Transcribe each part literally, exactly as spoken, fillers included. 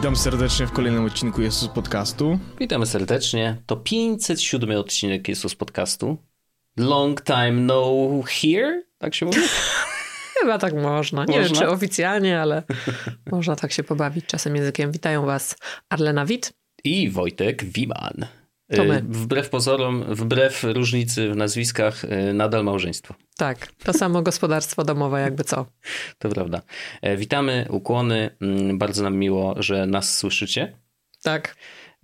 Witam serdecznie w kolejnym odcinku Jesus Podcastu. Witamy serdecznie. To pięćset siódmy odcinek Jesus Podcastu. Long time no here? Tak się mówi? Chyba tak można. Nie można? wiem, czy oficjalnie, ale można tak się pobawić czasem językiem. Witają was Arlena Witt i Wojtek Wiman. To my. Wbrew pozorom, wbrew różnicy w nazwiskach, nadal małżeństwo. Tak, to samo gospodarstwo domowe, jakby co. To prawda. Witamy, ukłony. Bardzo nam miło, że nas słyszycie. Tak.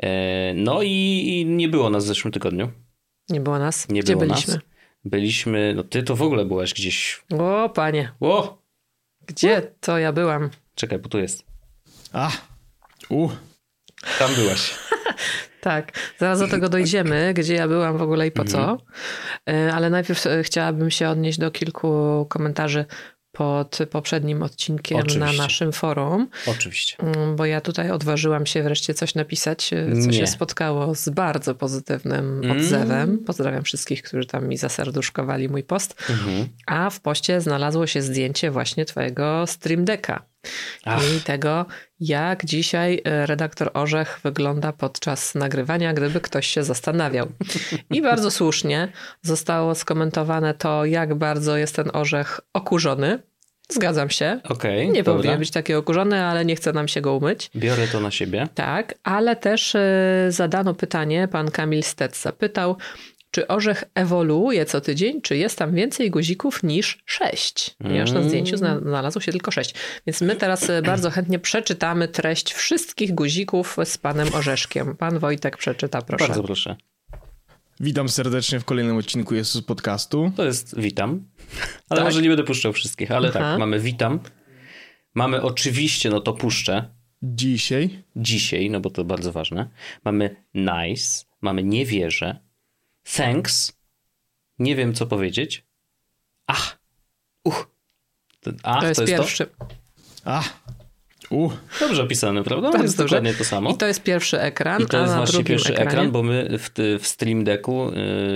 No i, i nie było nas w zeszłym tygodniu. Nie było nas? Nie Gdzie było byliśmy? Nas. Byliśmy, no ty to w ogóle byłaś gdzieś. O, panie. O! Gdzie o. to ja byłam? Czekaj, bo tu jest. A, u. Tam byłaś. Tak, zaraz do tego dojdziemy, gdzie ja byłam w ogóle i po co. Ale najpierw chciałabym się odnieść do kilku komentarzy pod poprzednim odcinkiem Oczywiście. na naszym forum. Oczywiście. Bo ja tutaj odważyłam się wreszcie coś napisać, co Nie. się spotkało z bardzo pozytywnym odzewem. Mm. Pozdrawiam wszystkich, którzy tam mi zaserduszkowali mój post. Mm-hmm. A w poście znalazło się zdjęcie właśnie twojego Stream Decka. Ach. I tego, jak dzisiaj redaktor Orzech wygląda podczas nagrywania, gdyby ktoś się zastanawiał. I bardzo słusznie zostało skomentowane to, jak bardzo jest ten orzech okurzony. Zgadzam się. Okay, nie dobra. powinien być taki okurzony, ale nie chce nam się go umyć. Biorę to na siebie. Tak, ale też zadano pytanie, pan Kamil Stec zapytał, czy orzech ewoluuje co tydzień, czy jest tam więcej guzików niż sześć? Ponieważ mm. na zdjęciu znalazło się tylko sześć. Więc my teraz bardzo chętnie przeczytamy treść wszystkich guzików z panem Orzeszkiem. Pan Wojtek przeczyta, proszę. Bardzo proszę. Witam serdecznie w kolejnym odcinku Jesus Podcastu. To jest witam. Ale tak. może nie będę puszczał wszystkich, ale Aha. tak, mamy witam. Mamy oczywiście, no to puszczę. Dzisiaj. Dzisiaj, no bo to bardzo ważne. Mamy nice, mamy nie wierzę. Thanks. Nie wiem, co powiedzieć. Ach. Uch. Ach, to jest, to jest pierwszy. To? Ach. Uh. Dobrze opisane, prawda? Bardzo jest dobrze. dokładnie to samo. I to jest pierwszy ekran. I to a jest na właśnie pierwszy ekranie? ekran, bo my w, w Stream Decku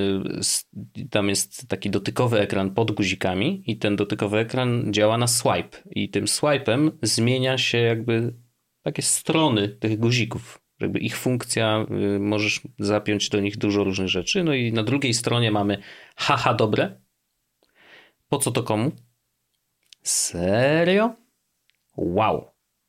yy, tam jest taki dotykowy ekran pod guzikami i ten dotykowy ekran działa na swipe. I tym swipe'em zmienia się jakby takie strony tych guzików. Jakby ich funkcja, y, możesz zapiąć do nich dużo różnych rzeczy. No i na drugiej stronie mamy haha dobre. Po co to komu? Serio? Wow.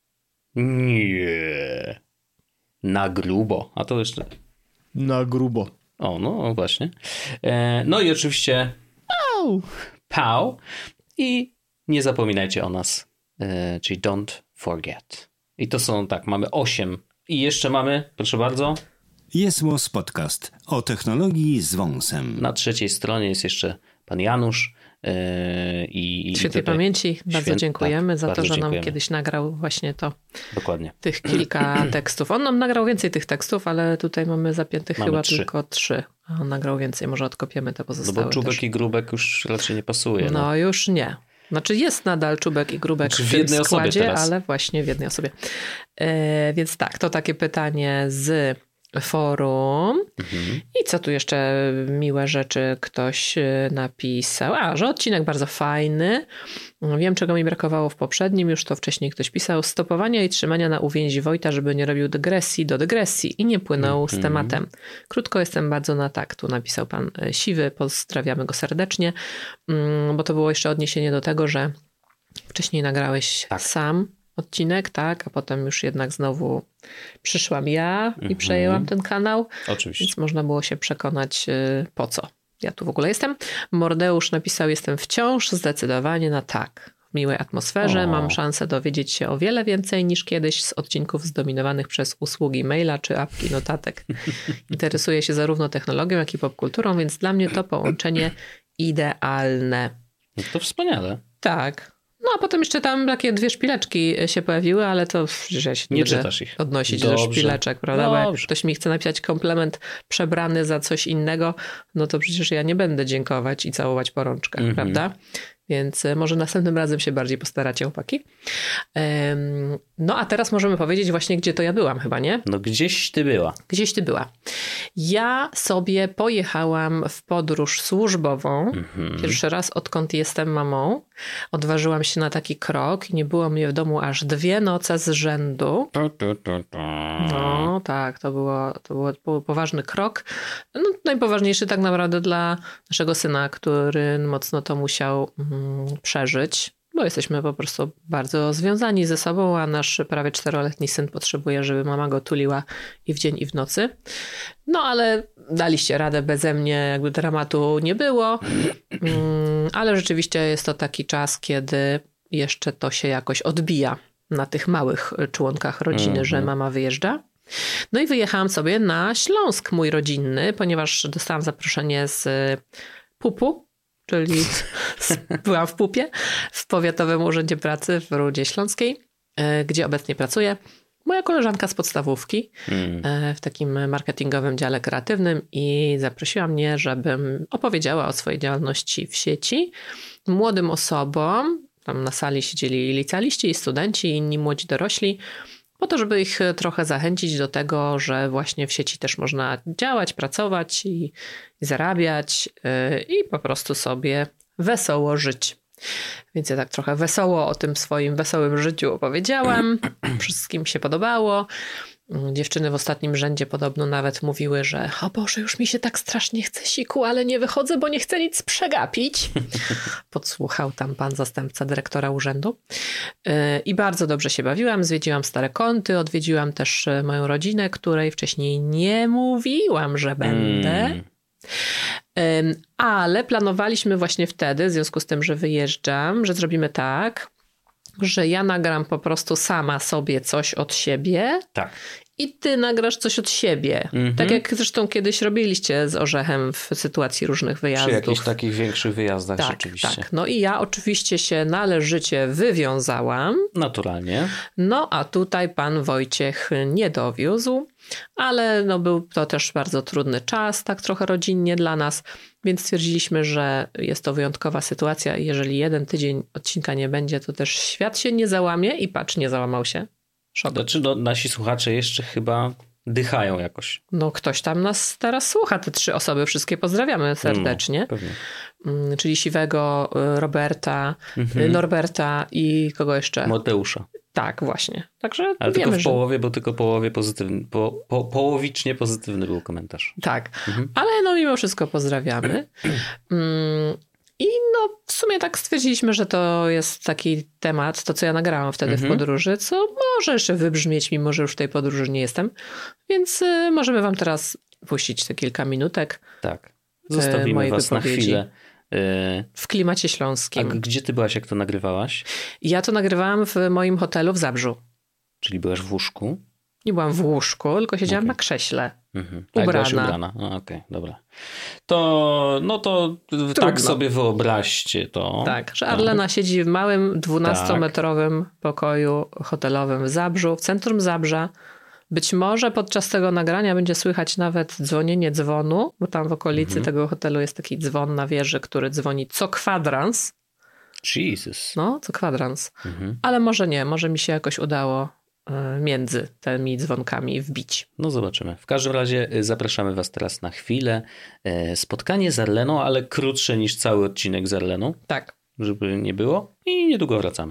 Nie. Na grubo. A to jeszcze... Na grubo. O, no właśnie. E, no i oczywiście Pow. Pow. I nie zapominajcie o nas. E, czyli don't forget. I to są tak, mamy osiem. I jeszcze mamy, proszę bardzo... Jesus Podcast o technologii z wąsem. Na trzeciej stronie jest jeszcze pan Janusz. Yy, i, i Świętej pamięci. Bardzo Święt... dziękujemy tak, za bardzo to, że dziękujemy. nam kiedyś nagrał właśnie to. Dokładnie. Tych kilka tekstów. On nam nagrał więcej tych tekstów, ale tutaj mamy zapiętych mamy chyba trzy. tylko trzy. A on nagrał więcej. Może odkopiemy te pozostałe. No bo czubek też. i grubek już raczej nie pasuje. No, no. już nie. Znaczy jest nadal czubek i grubek znaczy w, w tym jednej składzie, osobie teraz. ale właśnie w jednej osobie. E, więc tak, to takie pytanie z forum. Mhm. I co tu jeszcze miłe rzeczy ktoś napisał? A, że odcinek bardzo fajny. Wiem, czego mi brakowało w poprzednim, już to wcześniej ktoś pisał. Stopowania i trzymania na uwięzi Wojta, żeby nie robił dygresji do dygresji i nie płynął mhm. z tematem. Krótko, jestem bardzo na tak, tu napisał pan Siwy. Pozdrawiamy go serdecznie, bo to było jeszcze odniesienie do tego, że wcześniej nagrałeś tak. sam odcinek, tak, a potem już jednak znowu przyszłam ja i mm-hmm. przejęłam ten kanał. Oczywiście. Więc można było się przekonać po co ja tu w ogóle jestem. Mordeusz napisał, jestem wciąż zdecydowanie na tak. W miłej atmosferze o. mam szansę dowiedzieć się o wiele więcej niż kiedyś z odcinków zdominowanych przez usługi maila czy apki notatek. Interesuję się zarówno technologią, jak i popkulturą, więc dla mnie to połączenie idealne. No to wspaniale. Tak. No a potem jeszcze tam takie dwie szpileczki się pojawiły, ale to przecież ja się nie, nie będę czytasz ich. odnosić Dobrze. do szpileczek, prawda? Bo jak Dobrze. ktoś mi chce napisać komplement przebrany za coś innego, no to przecież ja nie będę dziękować i całować po rączkach, mm-hmm. prawda? Więc może następnym razem się bardziej postaracie, chłopaki. Um, no a teraz możemy powiedzieć właśnie, gdzie to ja byłam chyba, nie? No gdzieś ty była. Gdzieś ty była. Ja sobie pojechałam w podróż służbową. Mm-hmm. Pierwszy raz odkąd jestem mamą. odważyłam się na taki krok i nie było mnie w domu aż dwie noce z rzędu. No tak, to, było, to było, był poważny krok. No, najpoważniejszy tak naprawdę dla naszego syna, który mocno to musiał mm, przeżyć. Bo jesteśmy po prostu bardzo związani ze sobą, a nasz prawie czteroletni syn potrzebuje, żeby mama go tuliła i w dzień, i w nocy. No ale daliście radę beze mnie, jakby dramatu nie było. Ale rzeczywiście jest to taki czas, kiedy jeszcze to się jakoś odbija na tych małych członkach rodziny, mm-hmm. że mama wyjeżdża. No i wyjechałam sobie na Śląsk mój rodzinny, ponieważ dostałam zaproszenie z Pupu, czyli byłam w Pupie, w Powiatowym Urzędzie Pracy w Rudzie Śląskiej, gdzie obecnie pracuję. Moja koleżanka z podstawówki mm. w takim marketingowym dziale kreatywnym i zaprosiła mnie, żebym opowiedziała o swojej działalności w sieci młodym osobom. Tam na sali siedzieli licealiści i studenci i inni młodzi dorośli, po to, żeby ich trochę zachęcić do tego, że właśnie w sieci też można działać, pracować i, i zarabiać yy, i po prostu sobie wesoło żyć. Więc ja tak trochę wesoło o tym swoim wesołym życiu opowiedziałam. Wszystkim się podobało. Dziewczyny w ostatnim rzędzie podobno nawet mówiły, że o Boże, już mi się tak strasznie chce siku, ale nie wychodzę, bo nie chcę nic przegapić. Podsłuchał tam pan zastępca dyrektora urzędu. I bardzo dobrze się bawiłam. Zwiedziłam stare kąty, odwiedziłam też moją rodzinę, której wcześniej nie mówiłam, że będę. Mm. Ale planowaliśmy właśnie wtedy, w związku z tym, że wyjeżdżam, że zrobimy tak, że ja nagram po prostu sama sobie coś od siebie. Tak. I ty nagrasz coś od siebie. Mm-hmm. Tak jak zresztą kiedyś robiliście z Orzechem w sytuacji różnych wyjazdów. Przy jakichś takich większych wyjazdach tak, rzeczywiście. Tak, no i ja oczywiście się należycie wywiązałam. Naturalnie. No a tutaj pan Wojciech nie dowiózł, ale no był to też bardzo trudny czas, tak trochę rodzinnie dla nas, więc stwierdziliśmy, że jest to wyjątkowa sytuacja i jeżeli jeden tydzień odcinka nie będzie, to też świat się nie załamie i patrz, nie załamał się. Szok. Znaczy, no, nasi słuchacze jeszcze chyba dychają jakoś. No ktoś tam nas teraz słucha, te trzy osoby, wszystkie pozdrawiamy serdecznie. No, pewnie. Czyli Siwego, Roberta, mhm. Norberta i kogo jeszcze? Mateusza. Tak, właśnie. Także ale wiemy, tylko w że... połowie, bo tylko połowie pozytywny, po, po, połowicznie pozytywny był komentarz. Tak, mhm. ale no mimo wszystko pozdrawiamy. I no w sumie tak stwierdziliśmy, że to jest taki temat, to co ja nagrałam wtedy mhm. w podróży, co może jeszcze wybrzmieć, mimo że już w tej podróży nie jestem. Więc y, możemy wam teraz puścić te kilka minutek. Tak, zostawimy was na chwilę. W klimacie śląskim. A gdzie ty byłaś, jak to nagrywałaś? Ja to nagrywałam w moim hotelu w Zabrzu. Czyli byłaś w łóżku? Nie byłam w łóżku, tylko siedziałam okay. na krześle. Mhm. Tak, ubrana. ubrana. Okej, okay, dobra. To, no to Trudno. tak sobie wyobraźcie to. Tak, że Arlena no. siedzi w małym dwunastometrowym tak. pokoju hotelowym w Zabrzu, w centrum Zabrza. Być może podczas tego nagrania będzie słychać nawet dzwonienie dzwonu, bo tam w okolicy mhm. tego hotelu jest taki dzwon na wieży, który dzwoni co kwadrans. Jesus. No, co kwadrans. Mhm. Ale może nie, może mi się jakoś udało między tymi dzwonkami wbić. No zobaczymy. W każdym razie zapraszamy was teraz na chwilę. Spotkanie z Arleną, ale krótsze niż cały odcinek z Arleną. Tak. Żeby nie było. I niedługo wracamy.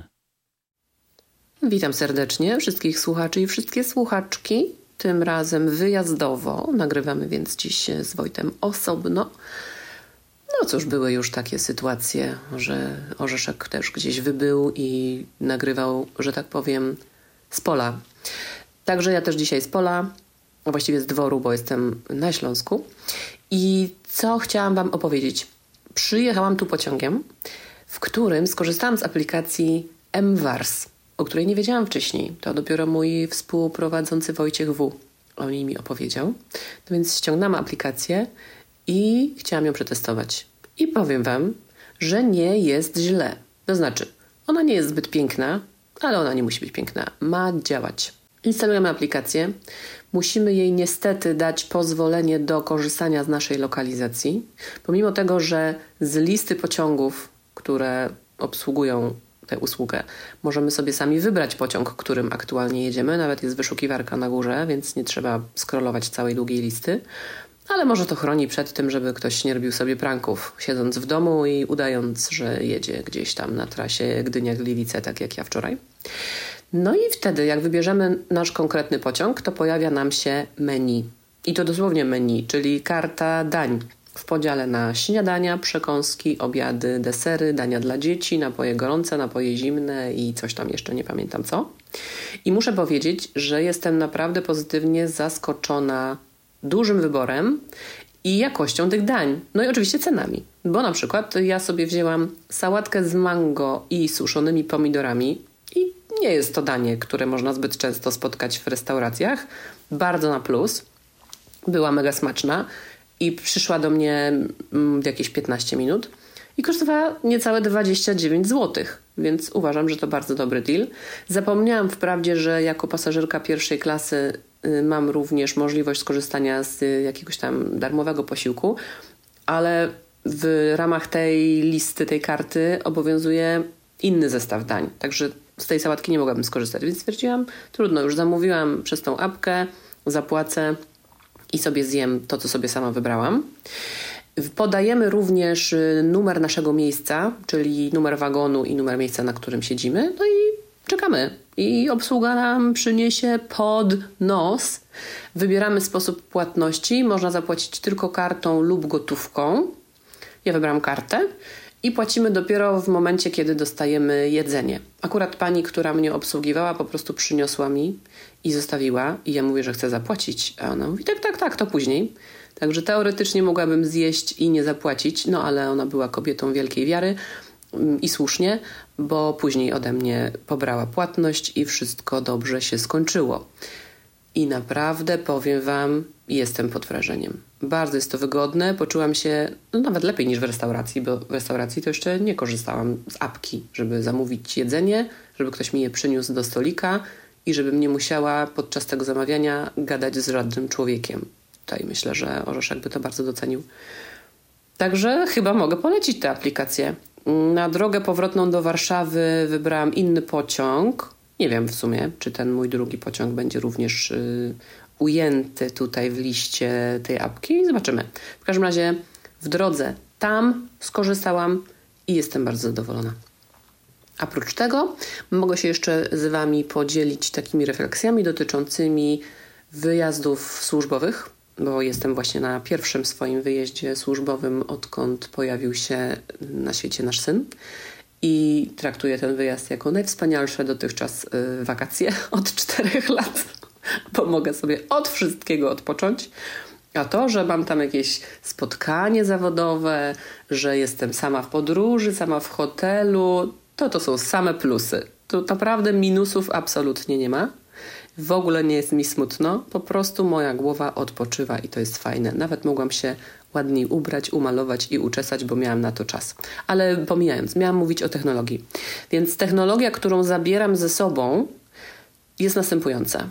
Witam serdecznie wszystkich słuchaczy i wszystkie słuchaczki. Tym razem wyjazdowo. Nagrywamy więc dziś z Wojtem osobno. No cóż, były już takie sytuacje, że Orzeszek też gdzieś wybył i nagrywał, że tak powiem, z pola. Także ja też dzisiaj z pola, a właściwie z dworu, bo jestem na Śląsku. I co chciałam wam opowiedzieć? Przyjechałam tu pociągiem, w którym skorzystałam z aplikacji mWars, o której nie wiedziałam wcześniej. To dopiero mój współprowadzący Wojciech W. o niej mi opowiedział. No więc ściągnęłam aplikację i chciałam ją przetestować. I powiem wam, że nie jest źle. To znaczy, ona nie jest zbyt piękna, ale ona nie musi być piękna. Ma działać. Instalujemy aplikację. Musimy jej niestety dać pozwolenie do korzystania z naszej lokalizacji. Pomimo tego, że z listy pociągów, które obsługują tę usługę, możemy sobie sami wybrać pociąg, którym aktualnie jedziemy. Nawet jest wyszukiwarka na górze, więc nie trzeba scrollować całej długiej listy. Ale może to chroni przed tym, żeby ktoś nie robił sobie pranków, siedząc w domu i udając, że jedzie gdzieś tam na trasie Gdynia-Gliwice, tak jak ja wczoraj. No i wtedy, jak wybierzemy nasz konkretny pociąg, to pojawia nam się menu. I to dosłownie menu, czyli karta dań w podziale na śniadania, przekąski, obiady, desery, dania dla dzieci, napoje gorące, napoje zimne i coś tam jeszcze, nie pamiętam co. I muszę powiedzieć, że jestem naprawdę pozytywnie zaskoczona dużym wyborem i jakością tych dań. No i oczywiście cenami. Bo na przykład ja sobie wzięłam sałatkę z mango i suszonymi pomidorami i nie jest to danie, które można zbyt często spotkać w restauracjach. Bardzo na plus. Była mega smaczna i przyszła do mnie w jakieś piętnaście minut i kosztowała niecałe dwadzieścia dziewięć złotych, więc uważam, że to bardzo dobry deal. Zapomniałam wprawdzie, że jako pasażerka pierwszej klasy mam również możliwość skorzystania z jakiegoś tam darmowego posiłku, ale w ramach tej listy, tej karty obowiązuje inny zestaw dań. Także z tej sałatki nie mogłabym skorzystać, więc stwierdziłam, trudno, już zamówiłam przez tą apkę, zapłacę i sobie zjem to, co sobie sama wybrałam. Podajemy również numer naszego miejsca, czyli numer wagonu i numer miejsca, na którym siedzimy. No i czekamy. I obsługa nam przyniesie pod nos. Wybieramy sposób płatności. Można zapłacić tylko kartą lub gotówką. Ja wybrałam kartę. I płacimy dopiero w momencie, kiedy dostajemy jedzenie. Akurat pani, która mnie obsługiwała, po prostu przyniosła mi i zostawiła. I ja mówię, że chcę zapłacić. A ona mówi, tak, tak, tak, to później. Także teoretycznie mogłabym zjeść i nie zapłacić. No ale ona była kobietą wielkiej wiary i słusznie, bo później ode mnie pobrała płatność i wszystko dobrze się skończyło. I naprawdę powiem wam, jestem pod wrażeniem. Bardzo jest to wygodne. Poczułam się no, nawet lepiej niż w restauracji, bo w restauracji to jeszcze nie korzystałam z apki, żeby zamówić jedzenie, żeby ktoś mi je przyniósł do stolika i żebym nie musiała podczas tego zamawiania gadać z żadnym człowiekiem. Tutaj myślę, że Orzeszek by to bardzo docenił. Także chyba mogę polecić tę aplikację. Na drogę powrotną do Warszawy wybrałam inny pociąg. Nie wiem w sumie, czy ten mój drugi pociąg będzie również y, ujęty tutaj w liście tej apki. Zobaczymy. W każdym razie w drodze tam skorzystałam i jestem bardzo zadowolona. A prócz tego mogę się jeszcze z wami podzielić takimi refleksjami dotyczącymi wyjazdów służbowych, bo jestem właśnie na pierwszym swoim wyjeździe służbowym, odkąd pojawił się na świecie nasz syn. I traktuję ten wyjazd jako najwspanialsze dotychczas y, wakacje od czterech lat, bo mogę sobie od wszystkiego odpocząć. A to, że mam tam jakieś spotkanie zawodowe, że jestem sama w podróży, sama w hotelu, to to są same plusy. Tu naprawdę minusów absolutnie nie ma. W ogóle nie jest mi smutno, po prostu moja głowa odpoczywa i to jest fajne. Nawet mogłam się ładniej ubrać, umalować i uczesać, bo miałam na to czas. Ale pomijając, miałam mówić o technologii. Więc technologia, którą zabieram ze sobą, jest następująca.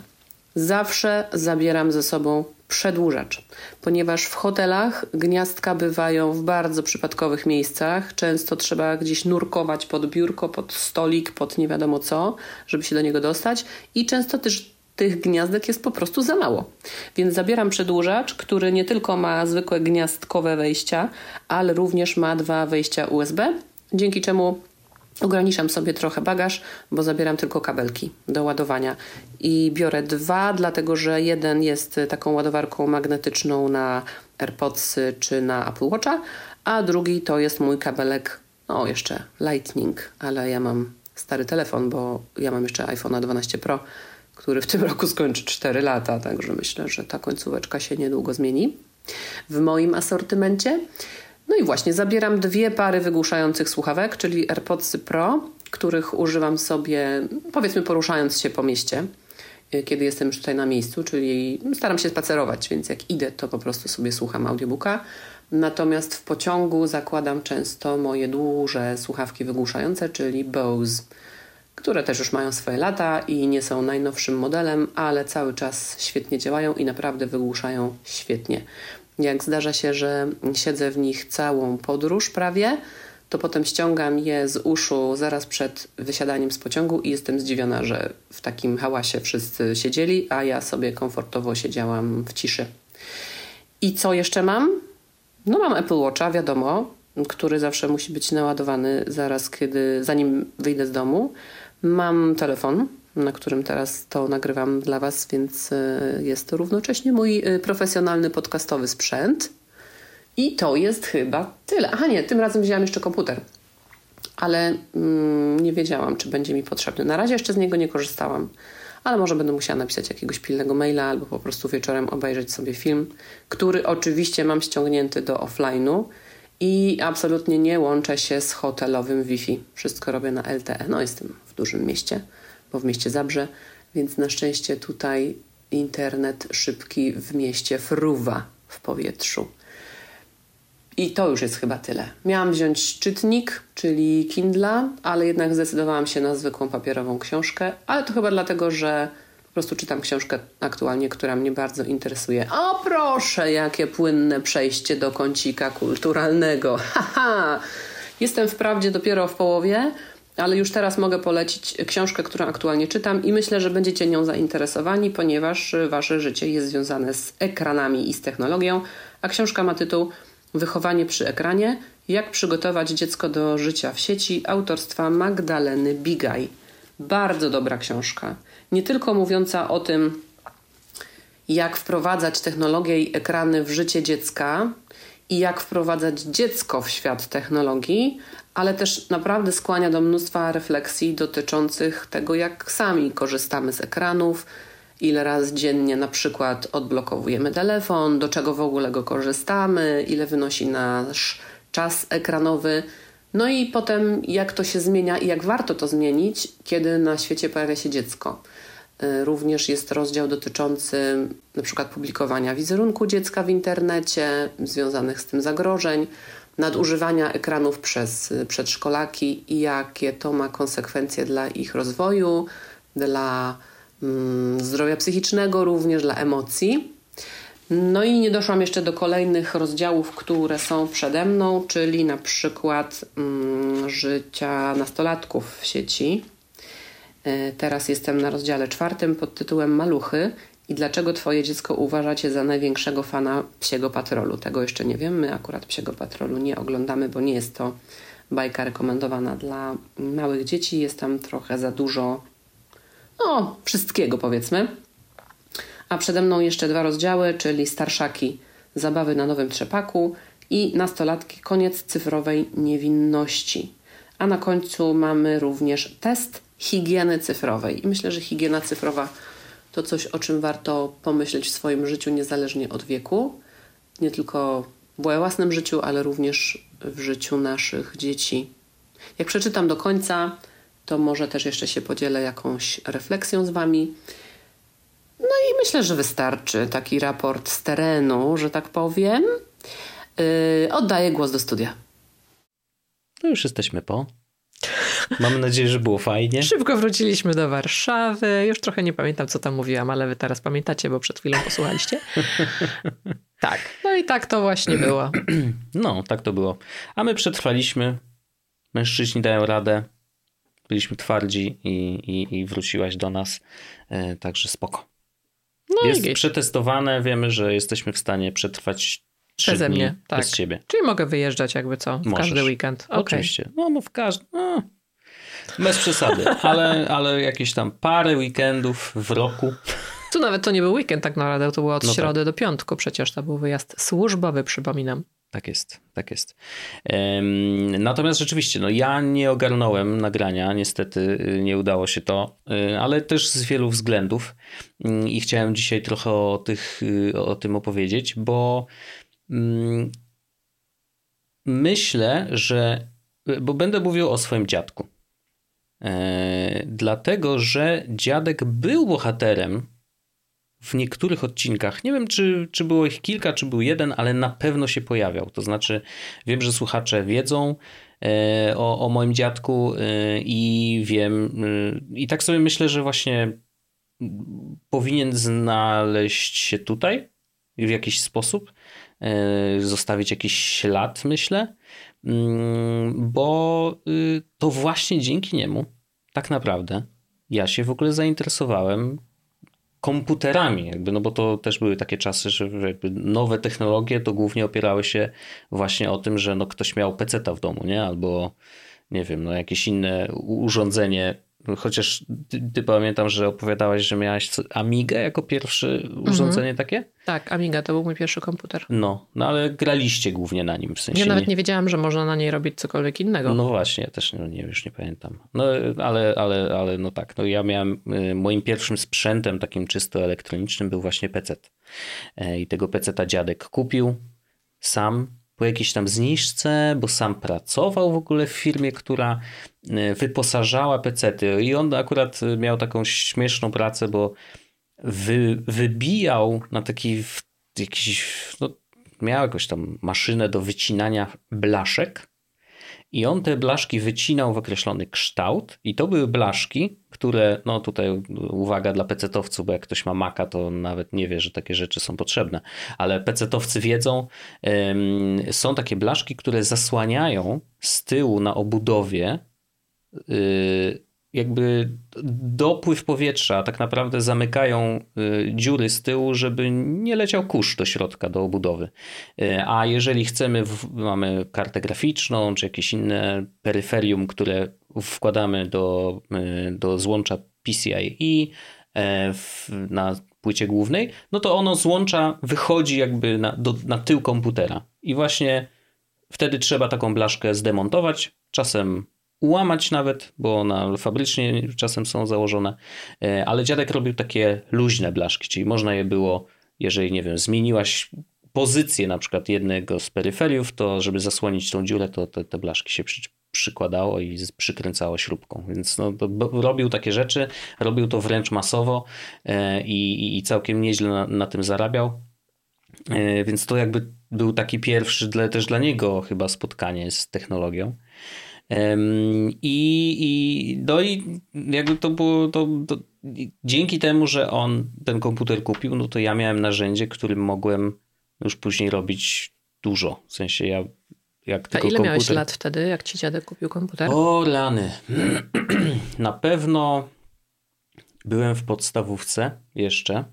Zawsze zabieram ze sobą przedłużacz, ponieważ w hotelach gniazdka bywają w bardzo przypadkowych miejscach. Często trzeba gdzieś nurkować pod biurko, pod stolik, pod nie wiadomo co, żeby się do niego dostać i często też tych gniazdek jest po prostu za mało. Więc zabieram przedłużacz, który nie tylko ma zwykłe gniazdkowe wejścia, ale również ma dwa wejścia U S B, dzięki czemu ograniczam sobie trochę bagaż, bo zabieram tylko kabelki do ładowania i biorę dwa, dlatego że jeden jest taką ładowarką magnetyczną na AirPodsy czy na Apple Watcha, a drugi to jest mój kabelek, no jeszcze Lightning, ale ja mam stary telefon, bo ja mam jeszcze iPhone'a dwanaście Pro, który w tym roku skończy cztery lata, także myślę, że ta końcóweczka się niedługo zmieni w moim asortymencie. No i właśnie zabieram dwie pary wygłuszających słuchawek, czyli AirPodsy Pro, których używam sobie, powiedzmy, poruszając się po mieście, kiedy jestem już tutaj na miejscu, czyli staram się spacerować, więc jak idę, to po prostu sobie słucham audiobooka. Natomiast w pociągu zakładam często moje duże słuchawki wygłuszające, czyli Bose, które też już mają swoje lata i nie są najnowszym modelem, ale cały czas świetnie działają i naprawdę wygłuszają świetnie. Jak zdarza się, że siedzę w nich całą podróż prawie, to potem ściągam je z uszu zaraz przed wysiadaniem z pociągu i jestem zdziwiona, że w takim hałasie wszyscy siedzieli, a ja sobie komfortowo siedziałam w ciszy. I co jeszcze mam? No mam Apple Watcha, wiadomo, który zawsze musi być naładowany zaraz, kiedy, zanim wyjdę z domu. Mam telefon, na którym teraz to nagrywam dla Was, więc jest to równocześnie mój profesjonalny podcastowy sprzęt. I to jest chyba tyle. Aha nie, tym razem wzięłam jeszcze komputer. Ale mm, nie wiedziałam, czy będzie mi potrzebny. Na razie jeszcze z niego nie korzystałam. Ale może będę musiała napisać jakiegoś pilnego maila albo po prostu wieczorem obejrzeć sobie film, który oczywiście mam ściągnięty do offline'u i absolutnie nie łączę się z hotelowym Wi-Fi. Wszystko robię na L T E. No jestem w dużym mieście, bo w mieście Zabrze, więc na szczęście tutaj internet szybki w mieście fruwa w powietrzu. I to już jest chyba tyle. Miałam wziąć czytnik, czyli Kindla, ale jednak zdecydowałam się na zwykłą papierową książkę, ale to chyba dlatego, że po prostu czytam książkę aktualnie, która mnie bardzo interesuje. O proszę, jakie płynne przejście do kącika kulturalnego. Haha! Jestem wprawdzie dopiero w połowie, ale już teraz mogę polecić książkę, którą aktualnie czytam i myślę, że będziecie nią zainteresowani, ponieważ wasze życie jest związane z ekranami i z technologią, a książka ma tytuł Wychowanie przy ekranie. Jak przygotować dziecko do życia w sieci autorstwa Magdaleny Bigaj. Bardzo dobra książka. Nie tylko mówiąca o tym, jak wprowadzać technologię i ekrany w życie dziecka i jak wprowadzać dziecko w świat technologii, ale też naprawdę skłania do mnóstwa refleksji dotyczących tego, jak sami korzystamy z ekranów, ile razy dziennie na przykład odblokowujemy telefon, do czego w ogóle go korzystamy, ile wynosi nasz czas ekranowy. No i potem jak to się zmienia i jak warto to zmienić, kiedy na świecie pojawia się dziecko. Również jest rozdział dotyczący na przykład publikowania wizerunku dziecka w internecie, związanych z tym zagrożeń, nadużywania ekranów przez przedszkolaki i jakie to ma konsekwencje dla ich rozwoju, dla zdrowia psychicznego, również dla emocji. No i nie doszłam jeszcze do kolejnych rozdziałów, które są przede mną, czyli na przykład mm, życia nastolatków w sieci. Teraz jestem na rozdziale czwartym pod tytułem Maluchy i dlaczego twoje dziecko uważa cię za największego fana Psiego Patrolu. Tego jeszcze nie wiem. My akurat Psiego Patrolu nie oglądamy, bo nie jest to bajka rekomendowana dla małych dzieci. Jest tam trochę za dużo no, wszystkiego powiedzmy. A przede mną jeszcze dwa rozdziały, czyli Starszaki, zabawy na nowym trzepaku i Nastolatki, koniec cyfrowej niewinności. A na końcu mamy również test higieny cyfrowej. I myślę, że higiena cyfrowa to coś, o czym warto pomyśleć w swoim życiu niezależnie od wieku. Nie tylko w własnym życiu, ale również w życiu naszych dzieci. Jak przeczytam do końca, to może też jeszcze się podzielę jakąś refleksją z wami. No i myślę, że wystarczy taki raport z terenu, że tak powiem. Yy, oddaję głos do studia. No już jesteśmy po. Mam nadzieję, że było fajnie. Szybko wróciliśmy do Warszawy. Już trochę nie pamiętam, co tam mówiłam, ale wy teraz pamiętacie, bo przed chwilą posłuchaliście. Tak, no i tak to właśnie było. No, tak to było. A my przetrwaliśmy. Mężczyźni dają radę. Byliśmy twardzi i, i, i wróciłaś do nas. E, także spoko. No jest przetestowane. Wiemy, że jesteśmy w stanie przetrwać trzy Przeze dni mnie, tak. bez ciebie. Czyli mogę wyjeżdżać jakby co? W Możesz. każdy weekend. Okay. Oczywiście. No, no w każdy... No. Bez przesady, ale, ale jakieś tam parę weekendów w roku. Tu nawet to nie był weekend tak naprawdę, to było od no środy tak. do piątku przecież, to był wyjazd służbowy, przypominam. Tak jest, tak jest. Um, natomiast rzeczywiście, no ja nie ogarnąłem nagrania, niestety nie udało się to, ale też z wielu względów i chciałem dzisiaj trochę o, tych, o tym opowiedzieć, bo um, myślę, że, bo będę mówił o swoim dziadku. E, dlatego, że dziadek był bohaterem w niektórych odcinkach. Nie wiem, czy, czy było ich kilka, czy był jeden, ale na pewno się pojawiał. To znaczy, wiem, że słuchacze wiedzą e, o, o moim dziadku e, i wiem, e, i tak sobie myślę, że właśnie powinien znaleźć się tutaj w jakiś sposób, e, zostawić jakiś ślad, myślę, bo to właśnie dzięki niemu tak naprawdę ja się w ogóle zainteresowałem komputerami, jakby, no bo to też były takie czasy, że jakby nowe technologie to głównie opierały się właśnie o tym, że no ktoś miał peceta w domu, nie? Albo nie wiem, no jakieś inne urządzenie. Chociaż ty, ty pamiętam, że opowiadałaś, że miałaś Amigę jako pierwsze urządzenie mhm. takie? Tak, Amiga to był mój pierwszy komputer. No, no ale graliście głównie na nim w sensie. Ja nawet nie, nie wiedziałam, że można na niej robić cokolwiek innego. No właśnie, ja też nie, nie, już nie pamiętam. No ale, ale, ale no tak, no ja miałem, moim pierwszym sprzętem takim czysto elektronicznym był właśnie pecet. I tego peceta dziadek kupił sam po jakiejś tam zniżce, bo sam pracował w ogóle w firmie, która wyposażała pecety. I on akurat miał taką śmieszną pracę, bo wy, wybijał na taki jakiś, no, miał jakąś tam maszynę do wycinania blaszek i on te blaszki wycinał w określony kształt i to były blaszki, które, no tutaj uwaga dla pecetowców, bo jak ktoś ma Maca, to nawet nie wie, że takie rzeczy są potrzebne, ale pecetowcy wiedzą, ym, są takie blaszki, które zasłaniają z tyłu na obudowie yy, jakby dopływ powietrza, tak naprawdę zamykają dziury z tyłu, żeby nie leciał kurz do środka, do obudowy. A jeżeli chcemy, mamy kartę graficzną, czy jakieś inne peryferium, które wkładamy do, do złącza P C I E na płycie głównej, no to ono z łącza wychodzi jakby na, do, na tył komputera. I właśnie wtedy trzeba taką blaszkę zdemontować, czasem ułamać nawet, bo one fabrycznie czasem są założone, ale dziadek robił takie luźne blaszki, czyli można je było, jeżeli nie wiem, zmieniłaś pozycję na przykład jednego z peryferiów, to żeby zasłonić tą dziurę, to te, te blaszki się przy, przykładało i przykręcało śrubką, więc no, to robił takie rzeczy, robił to wręcz masowo i, i całkiem nieźle na, na tym zarabiał, więc to jakby był taki pierwszy dla, też dla niego chyba spotkanie z technologią. I, i, no i jakby to było to, to, dzięki temu, że on ten komputer kupił, no to ja miałem narzędzie, którym mogłem już później robić dużo. W sensie ja jak A tylko ile komputer... miałeś lat wtedy, jak ci dziadek kupił komputer? O rany. Na pewno byłem w podstawówce jeszcze.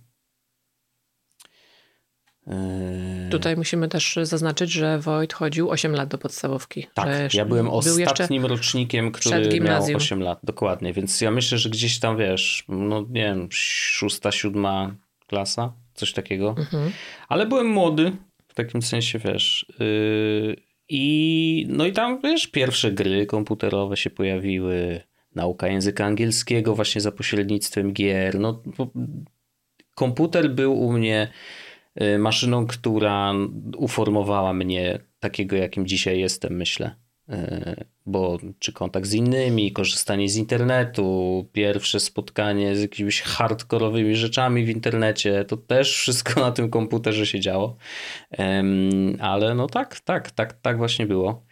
Tutaj musimy też zaznaczyć, że Wojt chodził osiem lat do podstawówki. Tak, ja byłem ostatnim rocznikiem, który miał osiem lat, dokładnie, więc ja myślę, że gdzieś tam, wiesz, no nie wiem, szósta, siódma klasa, coś takiego, mhm. ale byłem młody, w takim sensie, wiesz, yy, i no i tam, wiesz, pierwsze gry komputerowe się pojawiły, nauka języka angielskiego właśnie za pośrednictwem gier, no komputer był u mnie maszyną, która uformowała mnie takiego, jakim dzisiaj jestem, myślę. Bo czy kontakt z innymi, korzystanie z internetu, pierwsze spotkanie z jakimiś hardkorowymi rzeczami w internecie, to też wszystko na tym komputerze się działo. Ale no tak, tak, tak, tak właśnie było.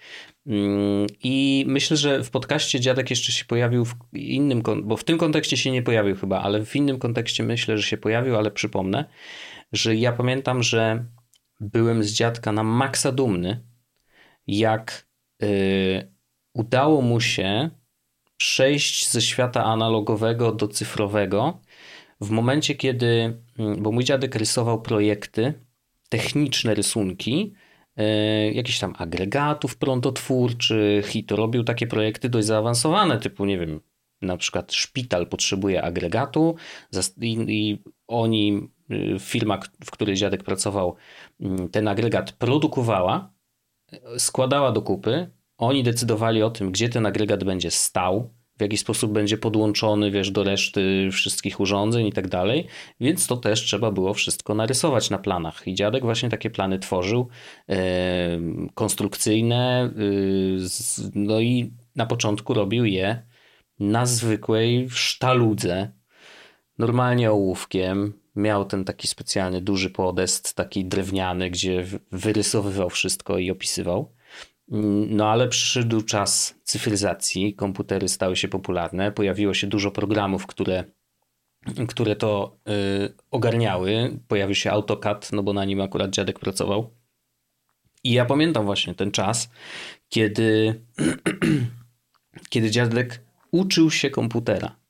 I myślę, że w podcaście dziadek jeszcze się pojawił w innym, bo w tym kontekście się nie pojawił chyba, ale w innym kontekście myślę, że się pojawił, ale przypomnę, że ja pamiętam, że byłem z dziadka na maksa dumny, jak yy, udało mu się przejść ze świata analogowego do cyfrowego w momencie, kiedy, bo mój dziadek rysował projekty, techniczne rysunki, yy, jakichś tam agregatów prądotwórczych i to robił takie projekty dość zaawansowane, typu nie wiem, na przykład szpital potrzebuje agregatu i, i oni, firma, w której dziadek pracował, ten agregat produkowała, składała do kupy, oni decydowali o tym, gdzie ten agregat będzie stał, w jaki sposób będzie podłączony, wiesz, do reszty wszystkich urządzeń i tak dalej, więc to też trzeba było wszystko narysować na planach i dziadek właśnie takie plany tworzył, e, konstrukcyjne, e, z, no i na początku robił je na zwykłej sztaludze, normalnie ołówkiem. Miał ten taki specjalny duży podest, taki drewniany, gdzie wyrysowywał wszystko i opisywał. No ale przyszedł czas cyfryzacji, komputery stały się popularne, pojawiło się dużo programów, które, które to y, ogarniały. Pojawił się AutoCAD, no bo na nim akurat dziadek pracował. I ja pamiętam właśnie ten czas, kiedy, kiedy dziadek uczył się komputera.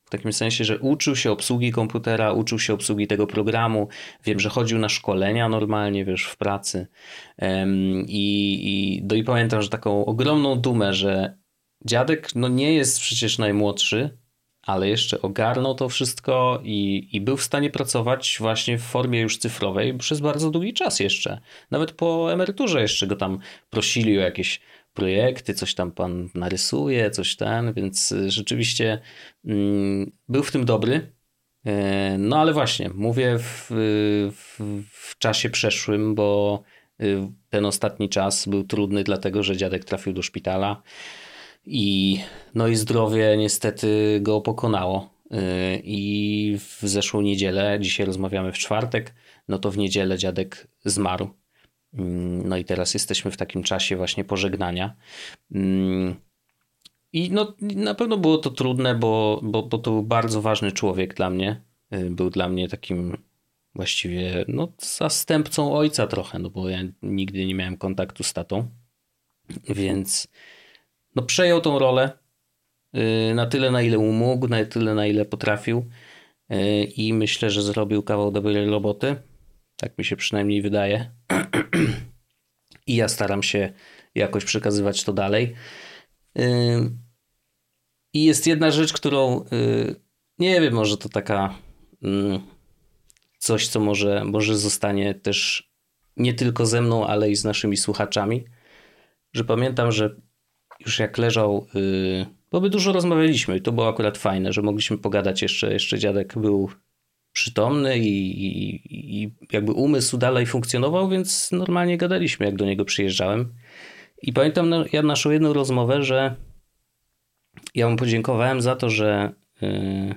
W takim sensie, że uczył się obsługi komputera, uczył się obsługi tego programu. Wiem, że chodził na szkolenia normalnie, wiesz, w pracy. I, i, no i pamiętam, że taką ogromną dumę, że dziadek no nie jest przecież najmłodszy, ale jeszcze ogarnął to wszystko i, i był w stanie pracować właśnie w formie już cyfrowej przez bardzo długi czas jeszcze. Nawet po emeryturze jeszcze go tam prosili o jakieś projekty, coś tam pan narysuje, coś ten, więc rzeczywiście mm, był w tym dobry. No ale właśnie, mówię w, w, w czasie przeszłym, bo ten ostatni czas był trudny, dlatego że dziadek trafił do szpitala i no i zdrowie niestety go pokonało. I w zeszłą niedzielę, dzisiaj rozmawiamy w czwartek, no to w niedzielę dziadek zmarł. No i teraz jesteśmy w takim czasie właśnie pożegnania. I no na pewno było to trudne, bo, bo, bo to był bardzo ważny człowiek dla mnie. Był dla mnie takim właściwie no, zastępcą ojca trochę, no bo ja nigdy nie miałem kontaktu z tatą. Więc no przejął tą rolę na tyle, na ile mógł, na tyle, na ile potrafił. I myślę, że zrobił kawał dobrej roboty. Tak mi się przynajmniej wydaje. I ja staram się jakoś przekazywać to dalej. I jest jedna rzecz, którą nie wiem, może to taka coś, co może, może zostanie też nie tylko ze mną, ale i z naszymi słuchaczami. Że pamiętam, że już jak leżał, bo my dużo rozmawialiśmy i to było akurat fajne, że mogliśmy pogadać jeszcze, jeszcze dziadek był przytomny i, i, i jakby umysł dalej funkcjonował, więc normalnie gadaliśmy, jak do niego przyjeżdżałem. I pamiętam ja naszą jedną rozmowę, że ja mu podziękowałem za to, że, yy,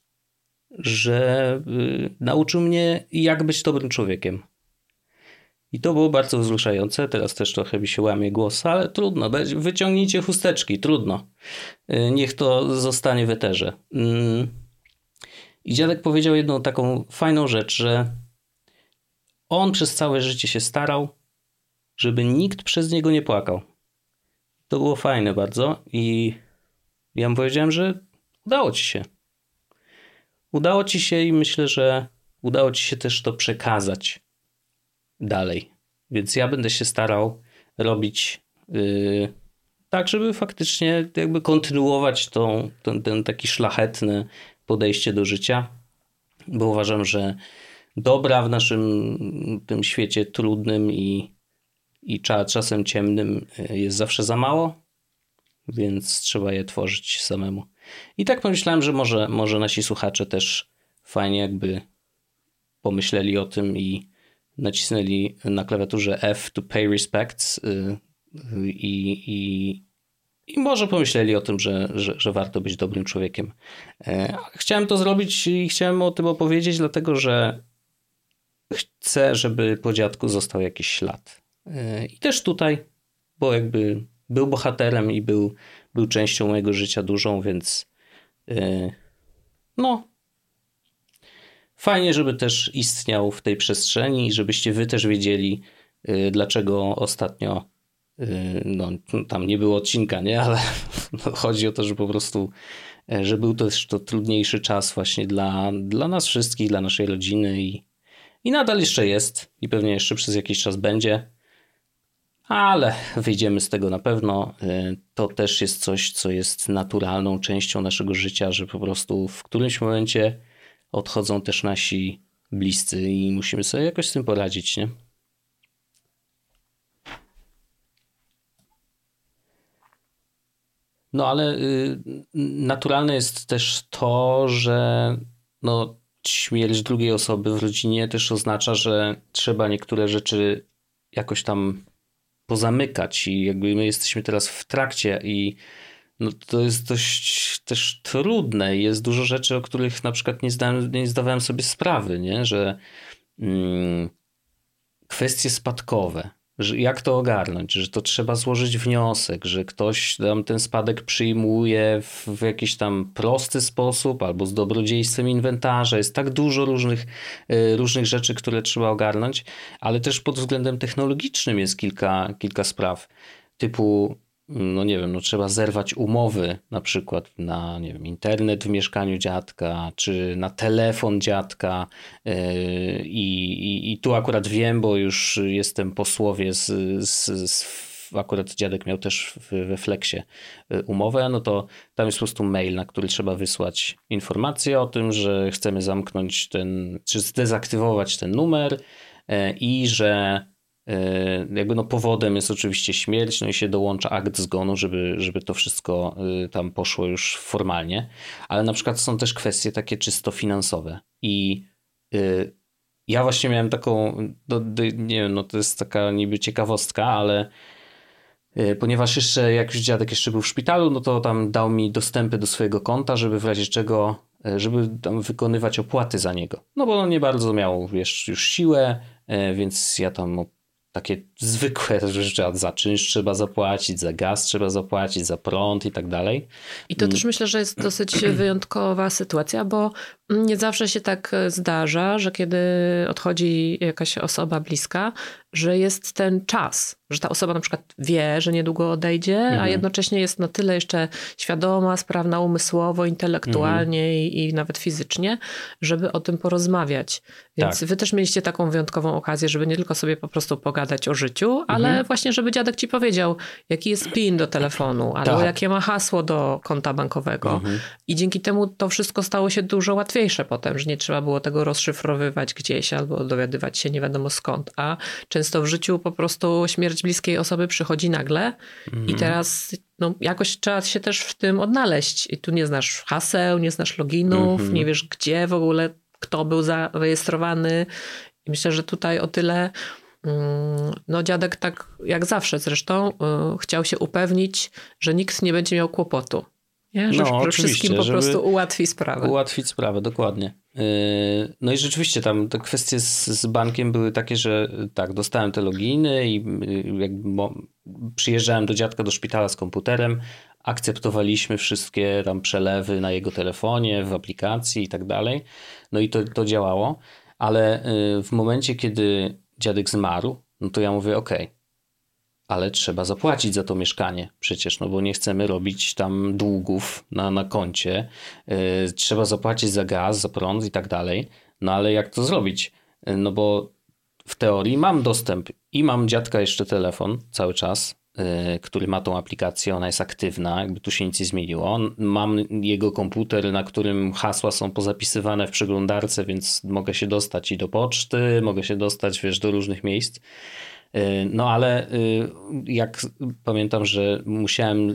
że yy, nauczył mnie, jak być dobrym człowiekiem. I to było bardzo wzruszające. Teraz też trochę mi się łamie głos, ale trudno. Wyciągnijcie chusteczki, trudno. Yy, niech to zostanie w eterze. Yy. I dziadek powiedział jedną taką fajną rzecz, że on przez całe życie się starał, żeby nikt przez niego nie płakał. To było fajne bardzo i ja mu powiedziałem, że udało ci się. Udało ci się i myślę, że udało ci się też to przekazać dalej. Więc ja będę się starał robić yy, tak, żeby faktycznie jakby kontynuować tą, ten, ten taki szlachetny podejście do życia, bo uważam, że dobra w naszym tym świecie trudnym i, i czasem ciemnym jest zawsze za mało, więc trzeba je tworzyć samemu. I tak pomyślałem, że może, może nasi słuchacze też fajnie jakby pomyśleli o tym i nacisnęli na klawiaturze F to pay respects i, i I może pomyśleli o tym, że, że, że warto być dobrym człowiekiem. Chciałem to zrobić i chciałem o tym opowiedzieć, dlatego że chcę, żeby po dziadku został jakiś ślad. I też tutaj, bo jakby był bohaterem i był, był częścią mojego życia dużą, więc no fajnie, żeby też istniał w tej przestrzeni i żebyście wy też wiedzieli, dlaczego ostatnio no tam nie było odcinka, nie, ale no, chodzi o to, że po prostu, że był też to trudniejszy czas właśnie dla, dla nas wszystkich, dla naszej rodziny i, i nadal jeszcze jest i pewnie jeszcze przez jakiś czas będzie, ale wyjdziemy z tego na pewno. To też jest coś, co jest naturalną częścią naszego życia, że po prostu w którymś momencie odchodzą też nasi bliscy i musimy sobie jakoś z tym poradzić, nie? No ale y, naturalne jest też to, że no, śmierć drugiej osoby w rodzinie też oznacza, że trzeba niektóre rzeczy jakoś tam pozamykać i jakby my jesteśmy teraz w trakcie i no, to jest dość też trudne i jest dużo rzeczy, o których na przykład nie zdałem, nie zdawałem sobie sprawy, nie? Że mm, kwestie spadkowe, że jak to ogarnąć, że to trzeba złożyć wniosek, że ktoś tam ten spadek przyjmuje w, w jakiś tam prosty sposób albo z dobrodziejstwem inwentarza. Jest tak dużo różnych, y, różnych rzeczy, które trzeba ogarnąć, ale też pod względem technologicznym jest kilka, kilka spraw typu no nie wiem, no trzeba zerwać umowy na przykład na, nie wiem, internet w mieszkaniu dziadka, czy na telefon dziadka yy, i, i tu akurat wiem, bo już jestem po słowie z, z, z akurat dziadek miał też we Flexie umowę, no to tam jest po prostu mail, na który trzeba wysłać informację o tym, że chcemy zamknąć ten, czy zdezaktywować ten numer i że jakby no powodem jest oczywiście śmierć, no i się dołącza akt zgonu, żeby, żeby to wszystko tam poszło już formalnie, ale na przykład są też kwestie takie czysto finansowe i ja właśnie miałem taką, no, nie wiem, no to jest taka niby ciekawostka, ale ponieważ jeszcze jak już dziadek jeszcze był w szpitalu, no to tam dał mi dostępy do swojego konta, żeby w razie czego, żeby tam wykonywać opłaty za niego. No bo on nie bardzo miał wiesz, już siłę, więc ja tam takie zwykłe rzeczy, za czynsz trzeba zapłacić, za gaz trzeba zapłacić, za prąd i tak dalej. I to też myślę, że jest dosyć wyjątkowa sytuacja, bo nie zawsze się tak zdarza, że kiedy odchodzi jakaś osoba bliska, że jest ten czas, że ta osoba na przykład wie, że niedługo odejdzie, mhm. a jednocześnie jest na tyle jeszcze świadoma, sprawna umysłowo, intelektualnie mhm. i, i nawet fizycznie, żeby o tym porozmawiać. Więc tak. wy też mieliście taką wyjątkową okazję, żeby nie tylko sobie po prostu pogadać o życiu, ale mhm. właśnie, żeby dziadek ci powiedział, jaki jest PIN do telefonu, albo tak. jakie ma hasło do konta bankowego. Mhm. I dzięki temu to wszystko stało się dużo łatwiejsze potem, że nie trzeba było tego rozszyfrowywać gdzieś albo dowiadywać się nie wiadomo skąd. A często w życiu po prostu śmierć bliskiej osoby przychodzi nagle mhm. i teraz no, jakoś trzeba się też w tym odnaleźć. I tu nie znasz haseł, nie znasz loginów, mhm. nie wiesz gdzie w ogóle, kto był zarejestrowany. I myślę, że tutaj o tyle no dziadek tak jak zawsze zresztą chciał się upewnić, że nikt nie będzie miał kłopotu. Nie? Że, no, że wszystkim po prostu ułatwi sprawę. Ułatwić sprawę, dokładnie. No i rzeczywiście tam te kwestie z, z bankiem były takie, że tak, dostałem te loginy i jakby przyjeżdżałem do dziadka do szpitala z komputerem, akceptowaliśmy wszystkie tam przelewy na jego telefonie, w aplikacji i tak dalej. No i to, to działało, ale w momencie, kiedy dziadek zmarł, no to ja mówię, okej, okay, ale trzeba zapłacić za to mieszkanie przecież, no bo nie chcemy robić tam długów na, na koncie. Yy, trzeba zapłacić za gaz, za prąd i tak dalej. No ale jak to zrobić? Yy, no bo w teorii mam dostęp i mam dziadka jeszcze telefon cały czas, yy, który ma tą aplikację, ona jest aktywna, jakby tu się nic nie zmieniło. Mam jego komputer, na którym hasła są pozapisywane w przeglądarce, więc mogę się dostać i do poczty, mogę się dostać, wiesz, do różnych miejsc. No ale jak pamiętam, że musiałem,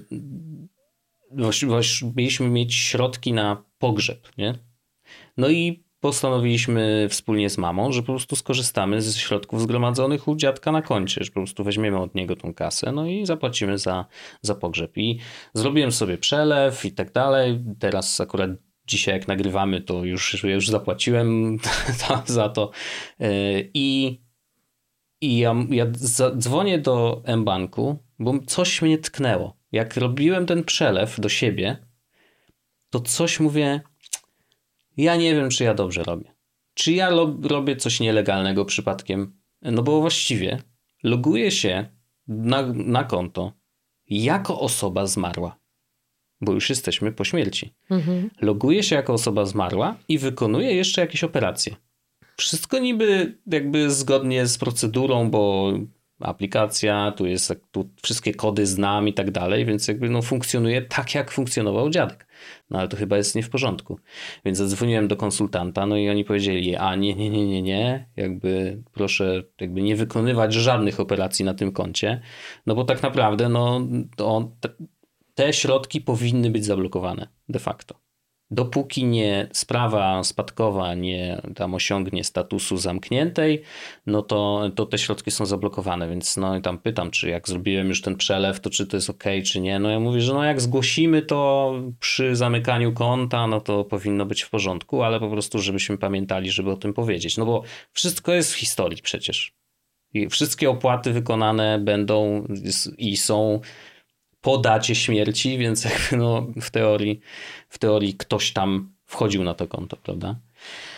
mieliśmy mieć środki na pogrzeb, nie? No i postanowiliśmy wspólnie z mamą, że po prostu skorzystamy ze środków zgromadzonych u dziadka na koncie, że po prostu weźmiemy od niego tą kasę, no i zapłacimy za, za pogrzeb. I zrobiłem sobie przelew i tak dalej. Teraz akurat dzisiaj jak nagrywamy, to już, już zapłaciłem za to. I I ja, ja dzwonię do mBanku, bo coś mnie tknęło. Jak robiłem ten przelew do siebie, to coś mówię, ja nie wiem, czy ja dobrze robię. Czy ja lo- robię coś nielegalnego przypadkiem? No bo właściwie loguję się na, na konto jako osoba zmarła, bo już jesteśmy po śmierci. Mhm. Loguję się jako osoba zmarła i wykonuję jeszcze jakieś operacje. Wszystko niby jakby zgodnie z procedurą, bo aplikacja, tu jest, tu wszystkie kody znam i tak dalej, więc jakby no funkcjonuje tak, jak funkcjonował dziadek. No ale to chyba jest nie w porządku. Więc zadzwoniłem do konsultanta, no i oni powiedzieli, a nie, nie, nie, nie, nie, jakby proszę jakby nie wykonywać żadnych operacji na tym koncie, no bo tak naprawdę no to te, te środki powinny być zablokowane de facto. Dopóki nie sprawa spadkowa nie tam osiągnie statusu zamkniętej, no to, to te środki są zablokowane, więc no i tam pytam, czy jak zrobiłem już ten przelew, to czy to jest okej, okay, czy nie. No ja mówię, że no jak zgłosimy to przy zamykaniu konta, no to powinno być w porządku, ale po prostu żebyśmy pamiętali, żeby o tym powiedzieć. No bo wszystko jest w historii przecież. I wszystkie opłaty wykonane będą i są po dacie śmierci, więc no, w teorii, w teorii ktoś tam wchodził na to konto, prawda?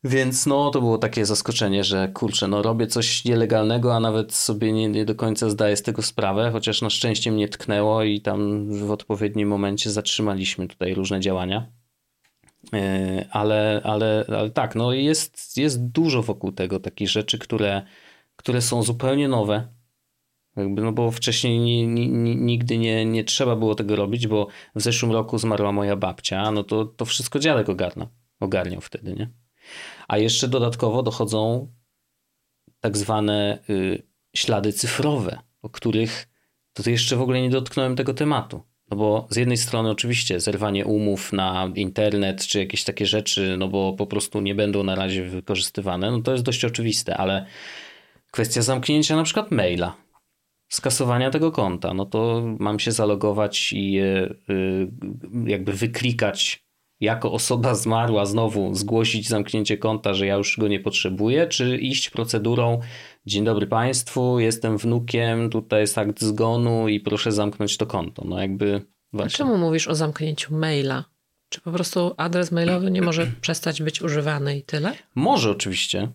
Więc no to było takie zaskoczenie, że kurczę, no robię coś nielegalnego, a nawet sobie nie, nie do końca zdaję z tego sprawę, chociaż na szczęście mnie tknęło i tam w odpowiednim momencie zatrzymaliśmy tutaj różne działania. Ale, ale, ale tak, no jest, jest dużo wokół tego takich rzeczy, które, które są zupełnie nowe. Jakby, no bo wcześniej nie, nie, nigdy nie, nie trzeba było tego robić, bo w zeszłym roku zmarła moja babcia, no to, to wszystko dziadek ogarnia, ogarniał wtedy, nie? A jeszcze dodatkowo dochodzą tak zwane y, ślady cyfrowe, o których to, to jeszcze w ogóle nie dotknąłem tego tematu. No bo z jednej strony oczywiście zerwanie umów na internet czy jakieś takie rzeczy, no bo po prostu nie będą na razie wykorzystywane, no to jest dość oczywiste, ale kwestia zamknięcia na przykład maila, skasowania tego konta, no to mam się zalogować i je jakby wyklikać jako osoba zmarła, znowu zgłosić zamknięcie konta, że ja już go nie potrzebuję, czy iść procedurą: dzień dobry Państwu, jestem wnukiem, tutaj jest akt zgonu i proszę zamknąć to konto. No jakby właśnie. Czemu mówisz o zamknięciu maila? Czy po prostu adres mailowy nie może przestać być używany i tyle? Może oczywiście.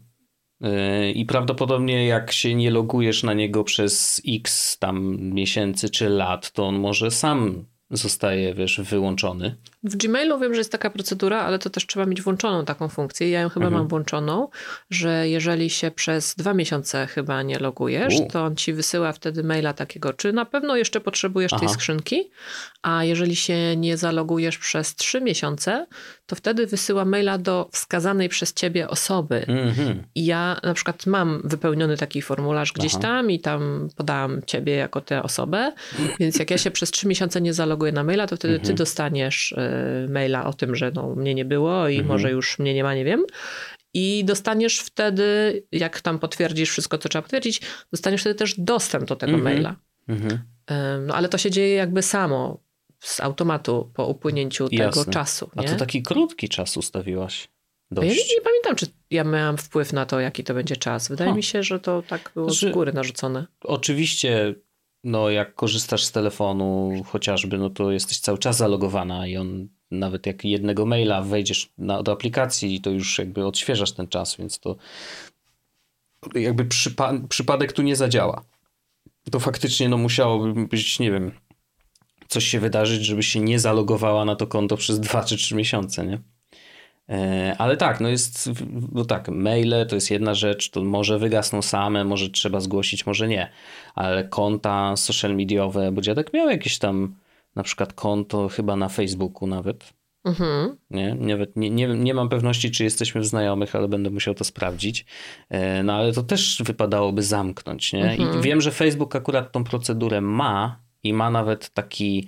I prawdopodobnie jak się nie logujesz na niego przez x tam miesięcy czy lat, to on może sam zostaje, wiesz, wyłączony. W Gmailu wiem, że jest taka procedura, ale to też trzeba mieć włączoną taką funkcję. Ja ją chyba mhm. mam włączoną, że jeżeli się przez dwa miesiące chyba nie logujesz, U. to on ci wysyła wtedy maila takiego, czy na pewno jeszcze potrzebujesz Aha. tej skrzynki, a jeżeli się nie zalogujesz przez trzy miesiące, to wtedy wysyła maila do wskazanej przez ciebie osoby. Mhm. I ja na przykład mam wypełniony taki formularz gdzieś Aha. tam i tam podałam ciebie jako tę osobę, więc jak ja się przez trzy miesiące nie zaloguję na maila, to wtedy mhm. ty dostaniesz maila o tym, że no, mnie nie było i mhm. może już mnie nie ma, nie wiem. I dostaniesz wtedy, jak tam potwierdzisz wszystko, co trzeba potwierdzić, dostaniesz wtedy też dostęp do tego mhm. maila. Mhm. No ale to się dzieje jakby samo, z automatu po upłynięciu Jasne. tego czasu. Nie? A to taki krótki czas ustawiłaś. Dość. Ja nie, nie pamiętam, czy ja miałam wpływ na to, jaki to będzie czas. Wydaje ha. mi się, że to tak było znaczy, z góry narzucone. Oczywiście, no jak korzystasz z telefonu chociażby, no to jesteś cały czas zalogowana i on nawet jak jednego maila wejdziesz na, do aplikacji, to już jakby odświeżasz ten czas, więc to jakby przypa- przypadek tu nie zadziała. To faktycznie no musiałoby być, nie wiem, coś się wydarzyć, żeby się nie zalogowała na to konto przez dwa czy trzy miesiące, nie? Ale tak, no jest, no tak, maile to jest jedna rzecz, to może wygasną same, może trzeba zgłosić, może nie, ale konta social mediowe, bo dziadek miał jakieś tam na przykład konto chyba na Facebooku nawet, mhm. nie? Nawet nie, nie, nie mam pewności, czy jesteśmy w znajomych, ale będę musiał to sprawdzić, no ale to też wypadałoby zamknąć, nie? Mhm. I wiem, że Facebook akurat tą procedurę ma i ma nawet taki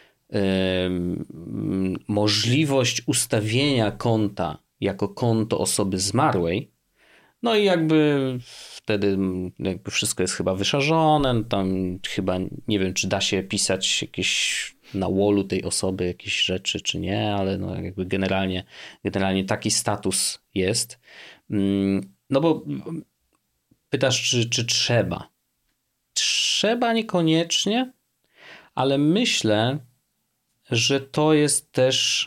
możliwość ustawienia konta jako konto osoby zmarłej, no i jakby wtedy jakby wszystko jest chyba wyszarzone, tam chyba nie wiem, czy da się pisać jakieś na wallu tej osoby jakieś rzeczy, czy nie, ale no jakby generalnie, generalnie taki status jest. No bo pytasz, czy, czy trzeba? Trzeba niekoniecznie, ale myślę, że to jest też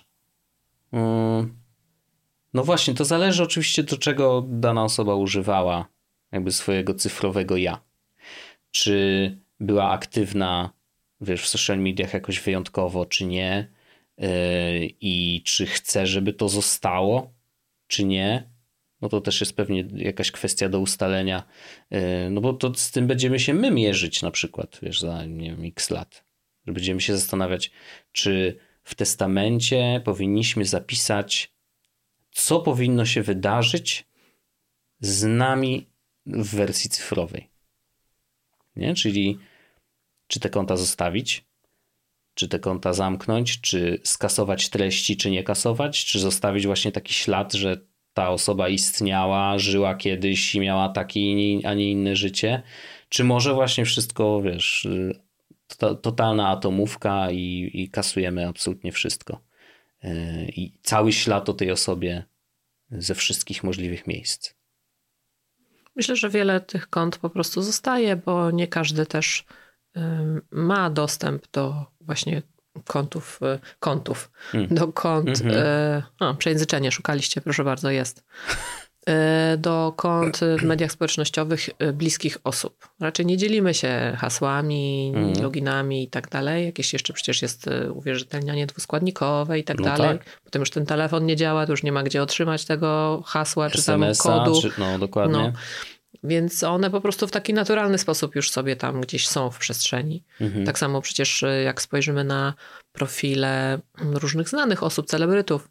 no właśnie, to zależy oczywiście do czego dana osoba używała jakby swojego cyfrowego ja. Czy była aktywna, wiesz, w social mediach jakoś wyjątkowo, czy nie, i czy chce, żeby to zostało, czy nie. No to też jest pewnie jakaś kwestia do ustalenia, no bo to z tym będziemy się my mierzyć na przykład, wiesz, za nie wiem, x lat. Że będziemy się zastanawiać, czy w testamencie powinniśmy zapisać, co powinno się wydarzyć z nami w wersji cyfrowej. Nie? Czyli czy te konta zostawić, czy te konta zamknąć, czy skasować treści, czy nie kasować, czy zostawić właśnie taki ślad, że ta osoba istniała, żyła kiedyś i miała takie, a nie inne życie, czy może właśnie wszystko, wiesz, totalna atomówka i, i kasujemy absolutnie wszystko. I cały ślad o tej osobie ze wszystkich możliwych miejsc. Myślę, że wiele tych kont po prostu zostaje, bo nie każdy też ma dostęp do właśnie kontów, kontów, hmm. do kont. Mm-hmm. O, przejęzyczenie szukaliście, proszę bardzo, jest. do kont w mediach społecznościowych bliskich osób. Raczej nie dzielimy się hasłami, mm. loginami i tak dalej. Jakieś jeszcze przecież jest uwierzytelnianie dwuskładnikowe i tak no dalej. Tak. Potem już ten telefon nie działa, to już nie ma gdzie otrzymać tego hasła czy es em es a, tam kodu. Czy, no dokładnie. No. Więc one po prostu w taki naturalny sposób już sobie tam gdzieś są w przestrzeni. Mhm. Tak samo przecież jak spojrzymy na profile różnych znanych osób, celebrytów,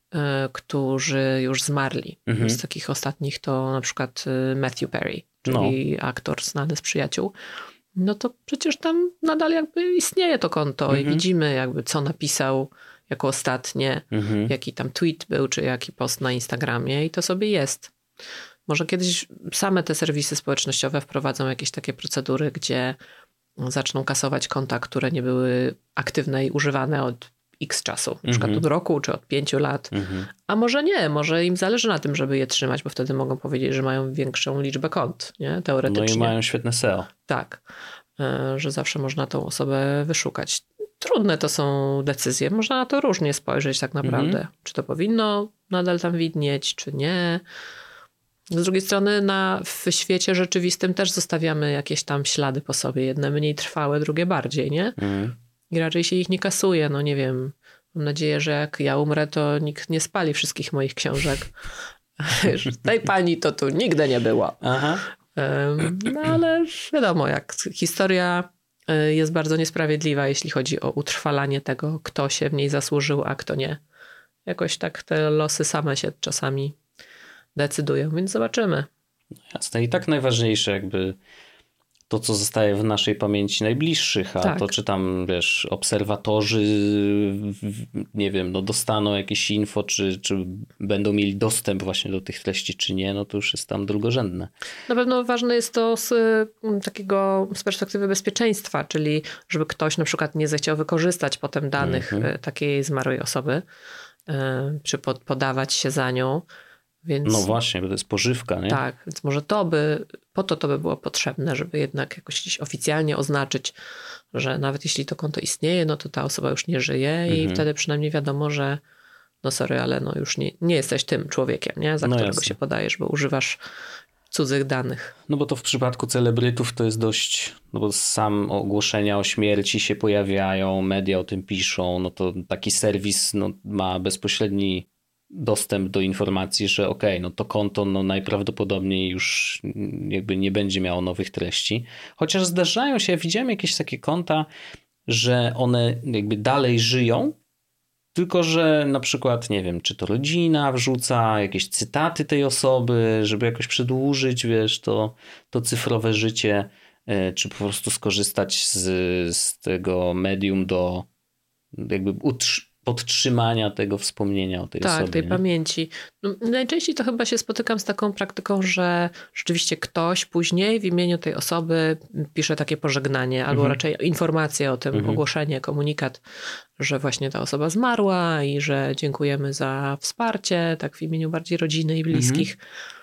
którzy już zmarli. Mhm. Z takich ostatnich to na przykład Matthew Perry, czyli no. aktor znany z Przyjaciół. No to przecież tam nadal jakby istnieje to konto mhm. i widzimy jakby co napisał jako ostatnie, mhm. jaki tam tweet był, czy jaki post na Instagramie i to sobie jest. Może kiedyś same te serwisy społecznościowe wprowadzą jakieś takie procedury, gdzie zaczną kasować konta, które nie były aktywne i używane od x czasu, na przykład mm-hmm. od roku czy od pięciu lat. Mm-hmm. A może nie, może im zależy na tym, żeby je trzymać, bo wtedy mogą powiedzieć, że mają większą liczbę kont, nie? Teoretycznie. No i mają świetne S E O. Tak, że zawsze można tą osobę wyszukać. Trudne to są decyzje, można na to różnie spojrzeć tak naprawdę. Mm-hmm. Czy to powinno nadal tam widnieć, czy nie. Z drugiej strony na, w świecie rzeczywistym też zostawiamy jakieś tam ślady po sobie. Jedne mniej trwałe, drugie bardziej, nie? Mm. I raczej się ich nie kasuje. No nie wiem, mam nadzieję, że jak ja umrę, to nikt nie spali wszystkich moich książek. Tej pani to tu nigdy nie było. Aha. No ale wiadomo, jak historia jest bardzo niesprawiedliwa, jeśli chodzi o utrwalanie tego, kto się w niej zasłużył, a kto nie. Jakoś tak te losy same się czasami decydują, więc zobaczymy. Jasne. I tak najważniejsze jakby to, co zostaje w naszej pamięci najbliższych, a tak. to, czy tam, wiesz, obserwatorzy, nie wiem, no dostaną jakieś info, czy, czy będą mieli dostęp właśnie do tych treści, czy nie, no to już jest tam drugorzędne. Na pewno ważne jest to z takiego, z perspektywy bezpieczeństwa, czyli żeby ktoś na przykład nie zechciał wykorzystać potem danych mhm. takiej zmarłej osoby, czy pod, podawać się za nią. Więc, no właśnie, bo to jest pożywka, nie? Tak, więc może to by, po to to by było potrzebne, żeby jednak jakoś oficjalnie oznaczyć, że nawet jeśli to konto istnieje, no to ta osoba już nie żyje mhm. i wtedy przynajmniej wiadomo, że no sorry, ale no już nie, nie jesteś tym człowiekiem, nie? Za no którego jasne. się podajesz, bo używasz cudzych danych. No bo to w przypadku celebrytów to jest dość, no bo sam ogłoszenia o śmierci się pojawiają, media o tym piszą, no to taki serwis no, ma bezpośredni dostęp do informacji, że okej, okay, no to konto no najprawdopodobniej już jakby nie będzie miało nowych treści. Chociaż zdarzają się, ja widziałem jakieś takie konta, że one jakby dalej żyją, tylko że na przykład, nie wiem, czy to rodzina wrzuca jakieś cytaty tej osoby, żeby jakoś przedłużyć, wiesz, to, to cyfrowe życie, czy po prostu skorzystać z, z tego medium do jakby utrz- podtrzymania tego wspomnienia o tej tak, osobie. Tak, tej nie? pamięci. No, najczęściej to chyba się spotykam z taką praktyką, że rzeczywiście ktoś później w imieniu tej osoby pisze takie pożegnanie, albo mhm. raczej informację o tym, mhm. ogłoszenie, komunikat, że właśnie ta osoba zmarła i że dziękujemy za wsparcie, tak w imieniu bardziej rodziny i bliskich.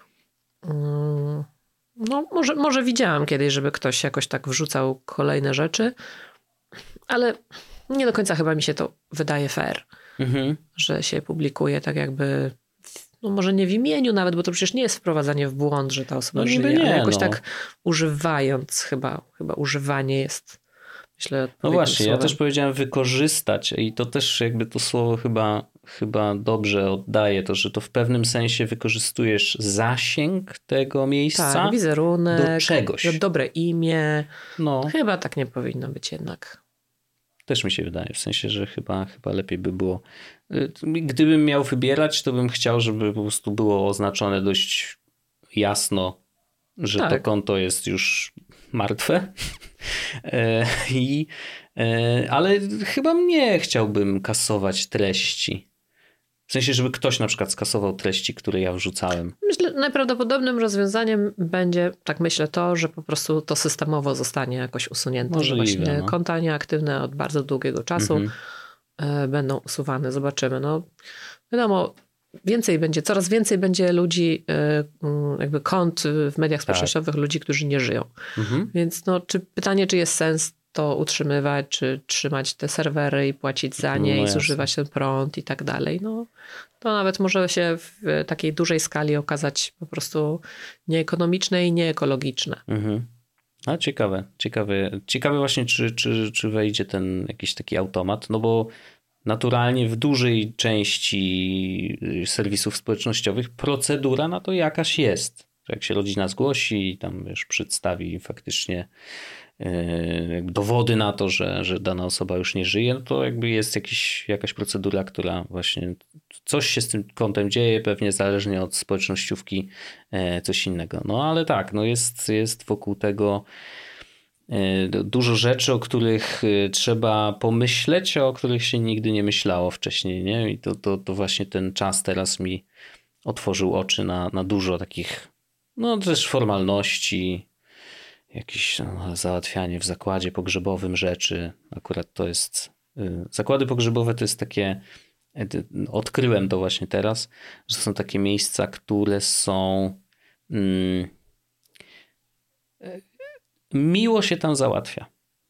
Mhm. No może, może widziałam kiedyś, żeby ktoś jakoś tak wrzucał kolejne rzeczy, ale nie do końca chyba mi się to wydaje fair, mhm. że się publikuje tak jakby, no może nie w imieniu nawet, bo to przecież nie jest wprowadzanie w błąd, że ta osoba no żyje, nie, ale jakoś no. tak używając chyba, chyba używanie jest, myślę, no właśnie, słowem. Ja też powiedziałem wykorzystać i to też jakby to słowo chyba, chyba dobrze oddaje to, że to w pewnym sensie wykorzystujesz zasięg tego miejsca tak, wizerunek, do czegoś. Dobre imię. No. Chyba tak nie powinno być jednak. Też mi się wydaje, w sensie, że chyba, chyba lepiej by było. Gdybym miał wybierać, to bym chciał, żeby po prostu było oznaczone dość jasno, że tak. to konto jest już martwe. I, ale chyba nie chciałbym kasować treści. W sensie, żeby ktoś na przykład skasował treści, które ja wrzucałem. Myślę, najprawdopodobnym rozwiązaniem będzie, tak myślę, to, że po prostu to systemowo zostanie jakoś usunięte. Możliwe, że właśnie no. konta nieaktywne od bardzo długiego czasu mhm. będą usuwane. Zobaczymy. No, wiadomo, więcej będzie, coraz więcej będzie ludzi, jakby kont w mediach społecznościowych, tak. ludzi, którzy nie żyją. Mhm. Więc no, czy pytanie, czy jest sens to utrzymywać, czy trzymać te serwery i płacić za nie No i zużywać ten prąd i tak dalej. No, to nawet może się w takiej dużej skali okazać po prostu nieekonomiczne i nieekologiczne. Mhm. A ciekawe, ciekawe, ciekawe właśnie, czy, czy, czy wejdzie ten jakiś taki automat, no bo naturalnie w dużej części serwisów społecznościowych procedura na to jakaś jest. Jak się rodzina zgłosi i tam wiesz, przedstawi faktycznie jakby dowody na to, że, że dana osoba już nie żyje, no to jakby jest jakiś, jakaś procedura, która właśnie coś się z tym kontem dzieje, pewnie zależnie od społecznościówki coś innego. No ale tak, no jest, jest wokół tego dużo rzeczy, o których trzeba pomyśleć, a o których się nigdy nie myślało wcześniej, nie? I to, to, to właśnie ten czas teraz mi otworzył oczy na, na dużo takich, no też formalności, jakieś no, załatwianie w zakładzie pogrzebowym rzeczy. Akurat to jest, zakłady pogrzebowe to jest takie, odkryłem to właśnie teraz, że są takie miejsca, które są mm, miło się tam załatwia.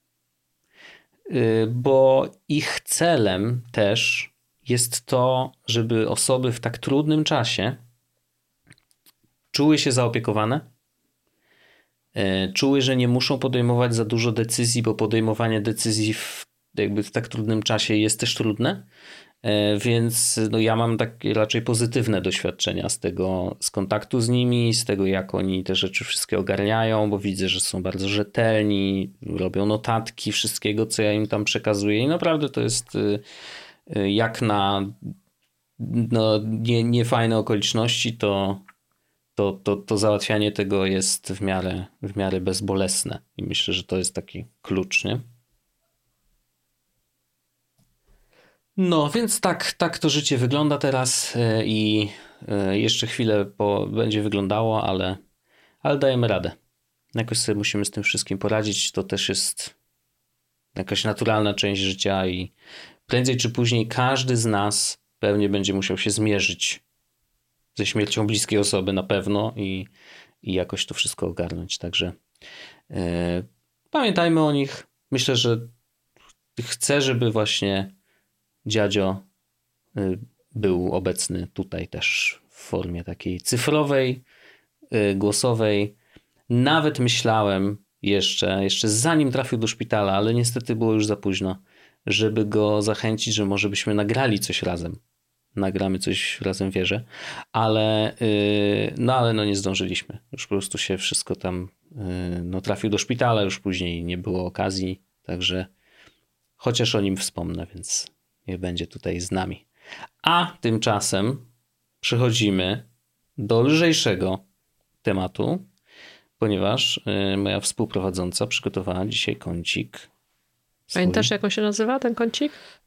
Bo ich celem też jest to, żeby osoby w tak trudnym czasie czuły się zaopiekowane, czuły, że nie muszą podejmować za dużo decyzji, bo podejmowanie decyzji w, jakby w tak trudnym czasie jest też trudne. Więc no ja mam takie raczej pozytywne doświadczenia z tego, z kontaktu z nimi, z tego jak oni te rzeczy wszystkie ogarniają, bo widzę, że są bardzo rzetelni, robią notatki wszystkiego, co ja im tam przekazuję i naprawdę to jest jak na no, nie, niefajne okoliczności, to, to, to, to załatwianie tego jest w miarę, w miarę bezbolesne i myślę, że to jest taki klucz, nie? No, więc tak, tak to życie wygląda teraz i jeszcze chwilę po, będzie wyglądało, ale, ale dajemy radę. Jakoś sobie musimy z tym wszystkim poradzić. To też jest jakaś naturalna część życia i prędzej czy później każdy z nas pewnie będzie musiał się zmierzyć ze śmiercią bliskiej osoby na pewno i, i jakoś to wszystko ogarnąć. Także yy, pamiętajmy o nich. Myślę, że chcę, żeby właśnie dziadzio był obecny tutaj też w formie takiej cyfrowej, głosowej. Nawet myślałem jeszcze, jeszcze zanim trafił do szpitala, ale niestety było już za późno, żeby go zachęcić, że może byśmy nagrali coś razem. Nagramy coś razem, wierzę. Ale no, ale no nie zdążyliśmy. Już po prostu się wszystko tam no, trafił do szpitala, już później nie było okazji, także chociaż o nim wspomnę, więc niech będzie tutaj z nami. A tymczasem przechodzimy do lżejszego tematu, ponieważ moja współprowadząca przygotowała dzisiaj kącik. Pamiętasz, jak on się nazywa, ten kącik?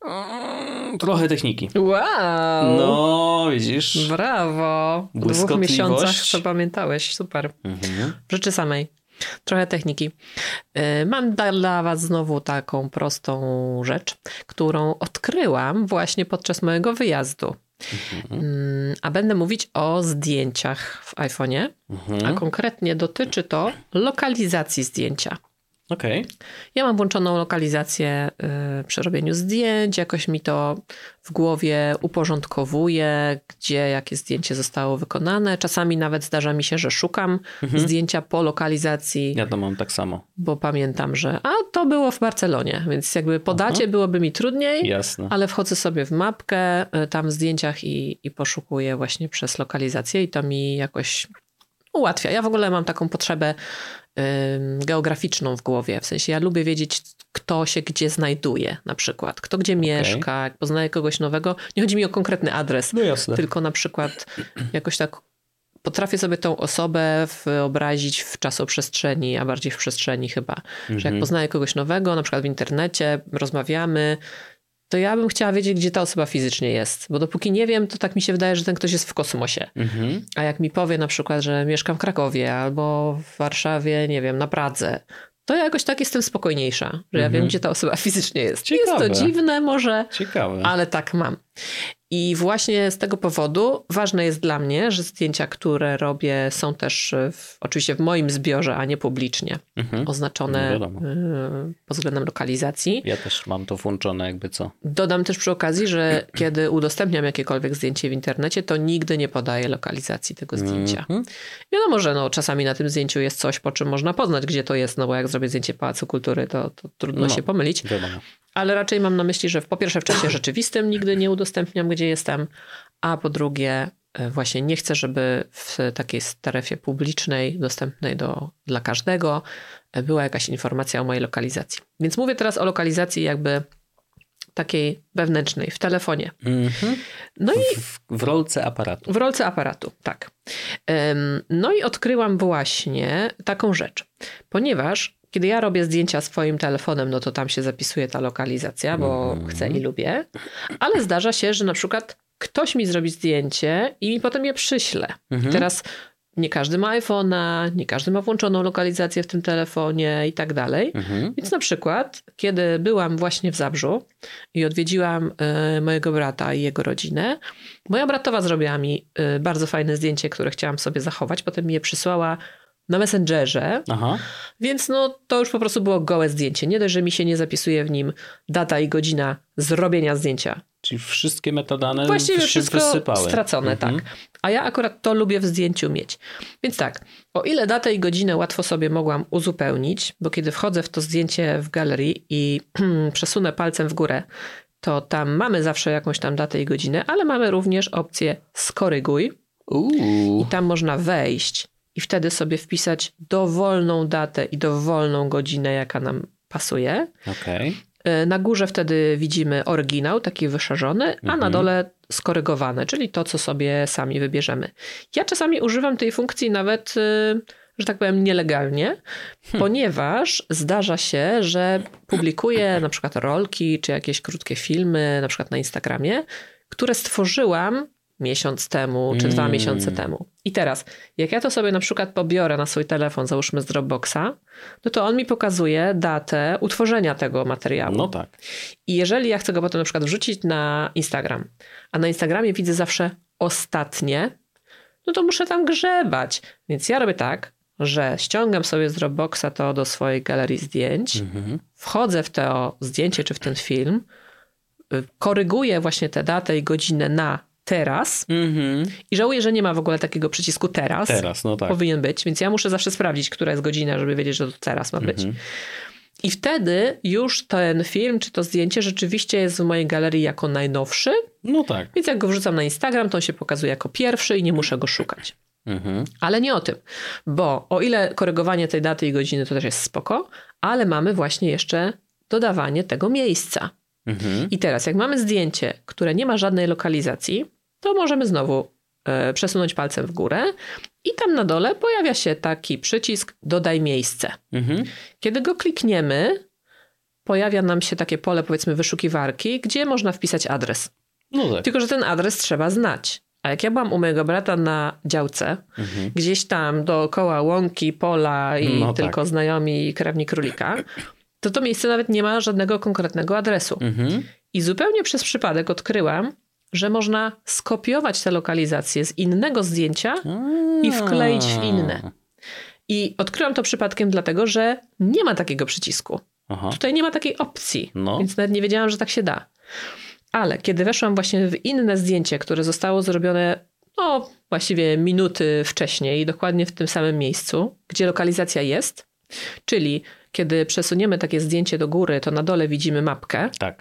Trochę techniki. Wow! No, widzisz. Brawo! Po dwóch miesiącach zapamiętałeś. Super. Mhm. W rzeczy samej. Trochę techniki. Mam dla was znowu taką prostą rzecz, którą odkryłam właśnie podczas mojego wyjazdu. Mhm. A będę mówić o zdjęciach w iPhone'ie, mhm. a konkretnie dotyczy to lokalizacji zdjęcia. Okay. Ja mam włączoną lokalizację y, przy robieniu zdjęć, jakoś mi to w głowie uporządkowuje, gdzie jakie zdjęcie zostało wykonane. Czasami nawet zdarza mi się, że szukam mhm. zdjęcia po lokalizacji. Ja to mam tak samo. Bo pamiętam, że a to było w Barcelonie, więc jakby po dacie Aha. byłoby mi trudniej, Jasne. ale wchodzę sobie w mapkę y, tam w zdjęciach i, i poszukuję właśnie przez lokalizację i to mi jakoś ułatwia. Ja w ogóle mam taką potrzebę geograficzną w głowie. W sensie ja lubię wiedzieć, kto się gdzie znajduje na przykład. Kto gdzie okay. mieszka, jak poznaję kogoś nowego. Nie chodzi mi o konkretny adres, no jasne. tylko na przykład jakoś tak potrafię sobie tą osobę wyobrazić w czasoprzestrzeni, a bardziej w przestrzeni chyba. Mm-hmm. Że jak poznaję kogoś nowego, na przykład w internecie, rozmawiamy, to ja bym chciała wiedzieć, gdzie ta osoba fizycznie jest. Bo dopóki nie wiem, to tak mi się wydaje, że ten ktoś jest w kosmosie. Mm-hmm. A jak mi powie na przykład, że mieszkam w Krakowie albo w Warszawie, nie wiem, na Pradze, to ja jakoś tak jestem spokojniejsza, że mm-hmm. ja wiem, gdzie ta osoba fizycznie jest. Ciekawe. Jest to dziwne może, Ciekawe. ale tak mam. I właśnie z tego powodu ważne jest dla mnie, że zdjęcia, które robię, są też w, oczywiście w moim zbiorze, a nie publicznie Mhm. oznaczone No y, pod względem lokalizacji. Ja też mam to włączone jakby co. Dodam też przy okazji, że kiedy udostępniam jakiekolwiek zdjęcie w internecie, to nigdy nie podaję lokalizacji tego zdjęcia. Mhm. Wiadomo, że no, czasami na tym zdjęciu jest coś, po czym można poznać, gdzie to jest, no bo jak zrobię zdjęcie Pałacu Kultury, to, to trudno No. się pomylić. Wiadomo. Ale raczej mam na myśli, że po pierwsze w czasie rzeczywistym nigdy nie udostępniam, gdzie jestem, a po drugie właśnie nie chcę, żeby w takiej strefie publicznej, dostępnej do, dla każdego, była jakaś informacja o mojej lokalizacji. Więc mówię teraz o lokalizacji jakby takiej wewnętrznej, w telefonie. Mhm. No i W, w rolce aparatu. w rolce aparatu, tak. Ym, No i odkryłam właśnie taką rzecz, ponieważ kiedy ja robię zdjęcia swoim telefonem, no to tam się zapisuje ta lokalizacja, bo Mhm. chcę i lubię, ale zdarza się, że na przykład ktoś mi zrobi zdjęcie i mi potem je przyśle. Mhm. Teraz nie każdy ma iPhone'a, nie każdy ma włączoną lokalizację w tym telefonie i tak dalej. Mhm. Więc na przykład, kiedy byłam właśnie w Zabrzu i odwiedziłam y, mojego brata i jego rodzinę, moja bratowa zrobiła mi y, bardzo fajne zdjęcie, które chciałam sobie zachować. Potem mi je przysłała na Messengerze, Aha. więc no to już po prostu było gołe zdjęcie. Nie dość, że mi się nie zapisuje w nim data i godzina zrobienia zdjęcia. Czyli wszystkie metadane Właściwie się wszystko wysypały. stracone, Mhm. tak. A ja akurat to lubię w zdjęciu mieć. Więc tak, o ile datę i godzinę łatwo sobie mogłam uzupełnić, bo kiedy wchodzę w to zdjęcie w galerii i przesunę palcem w górę, to tam mamy zawsze jakąś tam datę i godzinę, ale mamy również opcję skoryguj Uuu. i tam można wejść i wtedy sobie wpisać dowolną datę i dowolną godzinę, jaka nam pasuje. Okej. Na górze wtedy widzimy oryginał, taki wyszerzony, a Mhm. na dole skorygowane, czyli to, co sobie sami wybierzemy. Ja czasami używam tej funkcji nawet, y, że tak powiem, nielegalnie, Hmm. ponieważ zdarza się, że publikuję na przykład rolki, czy jakieś krótkie filmy, na przykład na Instagramie, które stworzyłam miesiąc temu, czy dwa Mm. miesiące temu. I teraz, jak ja to sobie na przykład pobiorę na swój telefon, załóżmy z Dropboxa, no to on mi pokazuje datę utworzenia tego materiału. No tak. I jeżeli ja chcę go potem na przykład wrzucić na Instagram, a na Instagramie widzę zawsze ostatnie, no to muszę tam grzebać. Więc ja robię tak, że ściągam sobie z Dropboxa to do swojej galerii zdjęć, Mhm. wchodzę w to zdjęcie czy w ten film, y, koryguję właśnie tę datę i godzinę na teraz Mhm. i żałuję, że nie ma w ogóle takiego przycisku teraz. Teraz, no tak. Powinien być, więc ja muszę zawsze sprawdzić, która jest godzina, żeby wiedzieć, że to teraz ma być. Mhm. I wtedy już ten film czy to zdjęcie rzeczywiście jest w mojej galerii jako najnowszy, No tak. więc jak go wrzucam na Instagram, to on się pokazuje jako pierwszy i nie muszę go szukać. Mhm. Ale nie o tym, bo o ile korygowanie tej daty i godziny to też jest spoko, ale mamy właśnie jeszcze dodawanie tego miejsca. Mhm. I teraz jak mamy zdjęcie, które nie ma żadnej lokalizacji, to możemy znowu e, przesunąć palcem w górę i tam na dole pojawia się taki przycisk dodaj miejsce. Mhm. Kiedy go klikniemy, pojawia nam się takie pole, powiedzmy, wyszukiwarki, gdzie można wpisać adres. No tak. Tylko że ten adres trzeba znać. A jak ja byłam u mojego brata na działce, Mhm. gdzieś tam dookoła łąki, pola i No tylko tak. znajomi i krewni królika, to to miejsce nawet nie ma żadnego konkretnego adresu. Mhm. I zupełnie przez przypadek odkryłam, że można skopiować tę lokalizację z innego zdjęcia i wkleić w inne. I odkryłam to przypadkiem dlatego, że nie ma takiego przycisku. Aha. Tutaj nie ma takiej opcji, No. więc nawet nie wiedziałam, że tak się da. Ale kiedy weszłam właśnie w inne zdjęcie, które zostało zrobione no właściwie minuty wcześniej, dokładnie w tym samym miejscu, gdzie lokalizacja jest, czyli kiedy przesuniemy takie zdjęcie do góry, to na dole widzimy mapkę, Tak.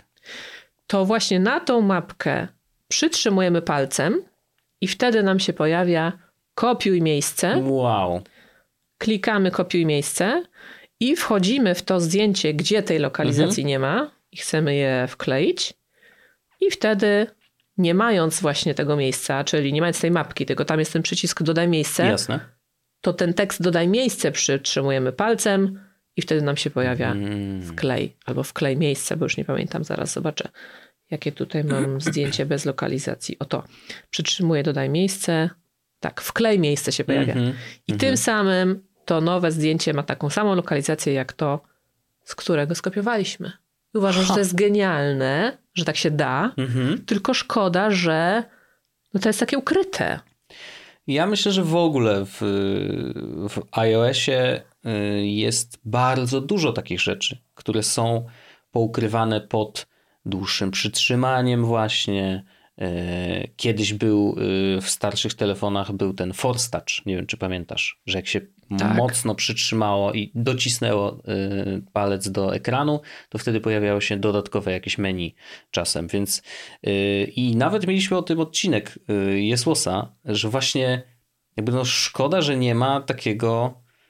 to właśnie na tą mapkę przytrzymujemy palcem i wtedy nam się pojawia kopiuj miejsce, Wow. klikamy kopiuj miejsce i wchodzimy w to zdjęcie, gdzie tej lokalizacji Mhm. nie ma i chcemy je wkleić i wtedy nie mając właśnie tego miejsca, czyli nie mając tej mapki, tylko tam jest ten przycisk dodaj miejsce, Jasne. to ten tekst dodaj miejsce przytrzymujemy palcem i wtedy nam się pojawia Mm. wklej albo wklej miejsce, bo już nie pamiętam, zaraz zobaczę, jakie tutaj mam zdjęcie bez lokalizacji. Oto, przytrzymuję dodaj miejsce, tak, wklej miejsce się pojawia. Mhm. I tym samym to nowe zdjęcie ma taką samą lokalizację jak to, z którego skopiowaliśmy. I uważam, ha. że to jest genialne, że tak się da, mhm. tylko szkoda, że no to jest takie ukryte. Ja myślę, że w ogóle w, w iOSie jest bardzo dużo takich rzeczy, które są poukrywane pod dłuższym przytrzymaniem właśnie. Kiedyś był w starszych telefonach był ten Force Touch, nie wiem czy pamiętasz, że jak się tak. mocno przytrzymało i docisnęło palec do ekranu, to wtedy pojawiało się dodatkowe jakieś menu czasem, więc i nawet mieliśmy o tym odcinek Jesłosa, że właśnie jakby no szkoda, że nie ma takiego,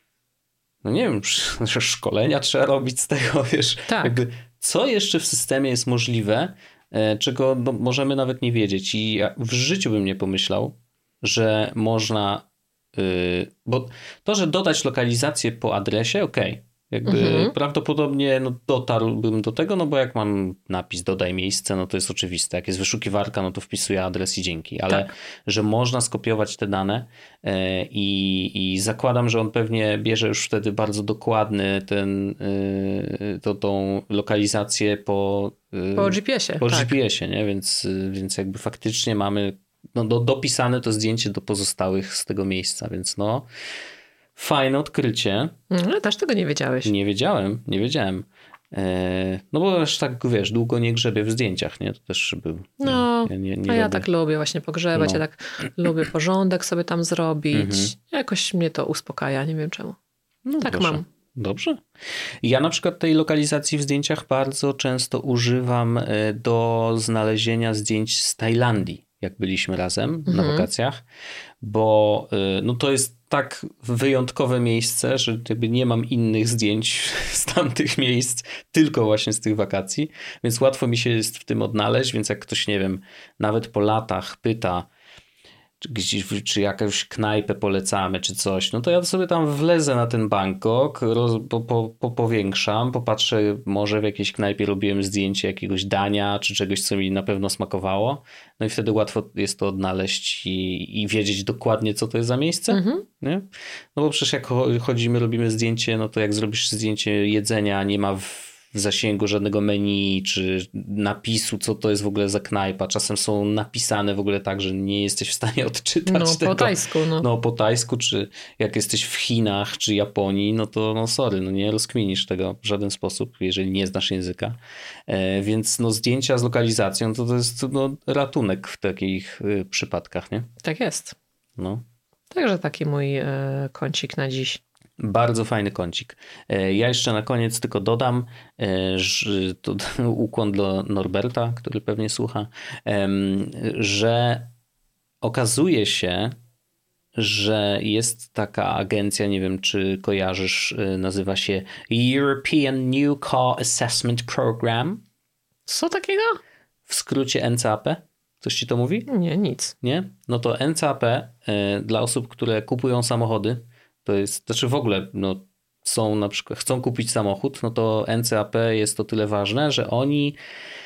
no nie wiem, że szkolenia trzeba robić z tego, wiesz, tak. jakby co jeszcze w systemie jest możliwe, czego no, możemy nawet nie wiedzieć. I ja w życiu bym nie pomyślał, że można, yy, bo to, że dodać lokalizację po adresie, okej. Okay. Jakby mhm. prawdopodobnie no, dotarłbym do tego, no bo jak mam napis dodaj miejsce, no to jest oczywiste. Jak jest wyszukiwarka, no to wpisuję adres i dzięki. Ale tak. że można skopiować te dane yy, i, i zakładam, że on pewnie bierze już wtedy bardzo dokładny ten, yy, to, tą lokalizację po yy, po G P S-ie. Po tak. G P S-ie, nie? Więc, więc jakby faktycznie mamy no, do, dopisane to zdjęcie do pozostałych z tego miejsca, więc no fajne odkrycie. Ale też tego nie wiedziałeś. Nie wiedziałem, nie wiedziałem. E, no bo aż tak, wiesz, długo nie grzebię w zdjęciach, nie? To też był... No, ja nie, nie a ja robię. tak lubię właśnie pogrzebać, no. ja tak lubię porządek sobie tam zrobić. Mhm. Jakoś mnie to uspokaja, nie wiem czemu. No tak proszę. mam. Dobrze. Ja na przykład tej lokalizacji w zdjęciach bardzo często używam do znalezienia zdjęć z Tajlandii, jak byliśmy razem mhm. na wakacjach, bo no to jest tak wyjątkowe miejsce, że jakby nie mam innych zdjęć z tamtych miejsc, tylko właśnie z tych wakacji, więc łatwo mi się jest w tym odnaleźć, więc jak ktoś, nie wiem, nawet po latach pyta, czy, gdzieś, czy jakąś knajpę polecamy, czy coś, no to ja sobie tam wlezę na ten Bangkok, roz, po, po, po, powiększam, popatrzę, może w jakiejś knajpie robiłem zdjęcie jakiegoś dania, czy czegoś, co mi na pewno smakowało, no i wtedy łatwo jest to odnaleźć i, i wiedzieć dokładnie, co to jest za miejsce, mhm. nie? No bo przecież jak chodzimy, robimy zdjęcie, no to jak zrobisz zdjęcie jedzenia, nie ma w w zasięgu żadnego menu, czy napisu, co to jest w ogóle za knajpa. Czasem są napisane w ogóle tak, że nie jesteś w stanie odczytać no, tego. po tajsku. No. no po tajsku, czy jak jesteś w Chinach, czy Japonii, no to no sorry, no nie rozkminisz tego w żaden sposób, jeżeli nie znasz języka. E, więc no zdjęcia z lokalizacją to, to jest no, ratunek w takich y, przypadkach, nie? Tak jest. No. Także taki mój y, kącik na dziś. Bardzo fajny kącik. Ja jeszcze na koniec tylko dodam, że to ukłon dla Norberta, który pewnie słucha, że okazuje się, że jest taka agencja, nie wiem czy kojarzysz, nazywa się European New Car Assessment Program. Co takiego? W skrócie N C A P. Coś ci to mówi? Nie, nic. Nie? No to N C A P dla osób, które kupują samochody, to jest, znaczy w ogóle no, są na przykład, chcą kupić samochód, no to N C A P jest to tyle ważne, że oni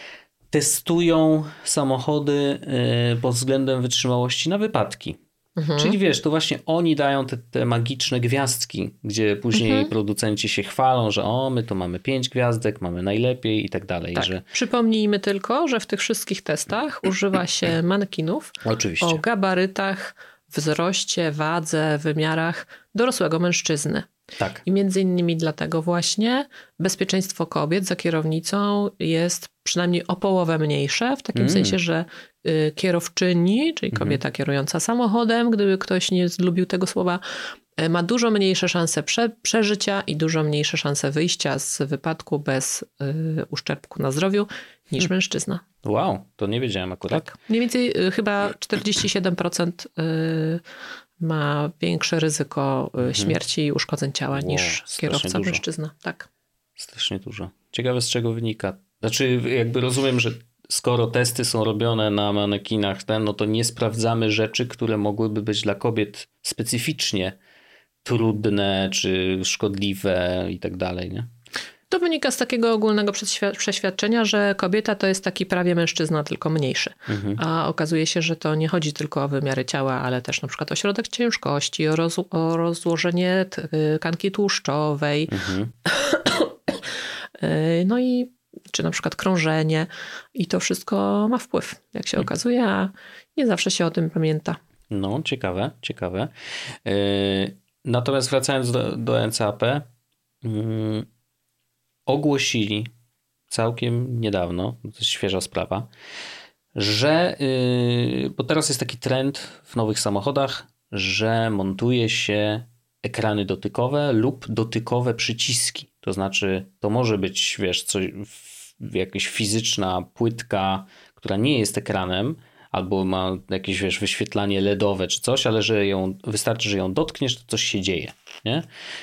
testują samochody pod względem wytrzymałości na wypadki. Mhm. Czyli wiesz, to właśnie oni dają te, te magiczne gwiazdki, gdzie później mhm. producenci się chwalą, że o, my to mamy pięć gwiazdek, mamy najlepiej i tak dalej. Tak. Że... Przypomnijmy tylko, że w tych wszystkich testach używa się manekinów Oczywiście. o gabarytach, wzroście, wadze, wymiarach dorosłego mężczyzny. Tak. I między innymi dlatego właśnie bezpieczeństwo kobiet za kierownicą jest przynajmniej o połowę mniejsze, w takim mm. sensie, że y, kierowczyni, czyli kobieta mm. kierująca samochodem, gdyby ktoś nie lubił tego słowa, y, ma dużo mniejsze szanse prze, przeżycia i dużo mniejsze szanse wyjścia z wypadku bez y, uszczerbku na zdrowiu niż hmm. mężczyzna. Wow, to nie wiedziałem akurat. Tak. Mniej więcej y, chyba czterdzieści siedem procent y, ma większe ryzyko y, śmierci i uszkodzeń ciała wow, niż kierowca dużo. Mężczyzna. Tak. Strasznie dużo. Ciekawe z czego wynika. Znaczy jakby rozumiem, że skoro testy są robione na manekinach, ten, no to nie sprawdzamy rzeczy, które mogłyby być dla kobiet specyficznie trudne, czy szkodliwe i tak dalej, nie? To wynika z takiego ogólnego przeświadczenia, że kobieta to jest taki prawie mężczyzna, tylko mniejszy. Mhm. A okazuje się, że to nie chodzi tylko o wymiary ciała, ale też na przykład o środek ciężkości, o, roz, o rozłożenie tkanki tłuszczowej. Mhm. No i czy na przykład krążenie i to wszystko ma wpływ, jak się okazuje, a nie zawsze się o tym pamięta. No, ciekawe, ciekawe. Yy, natomiast wracając do, do N C A P, yy, ogłosili całkiem niedawno, to jest świeża sprawa, że, yy, bo teraz jest taki trend w nowych samochodach, że montuje się ekrany dotykowe lub dotykowe przyciski. To znaczy, to może być, wiesz, coś, jakaś fizyczna płytka, która nie jest ekranem, albo ma jakieś, wiesz, wyświetlanie L E D owe czy coś, ale że ją, wystarczy, że ją dotkniesz, to coś się dzieje. Nie?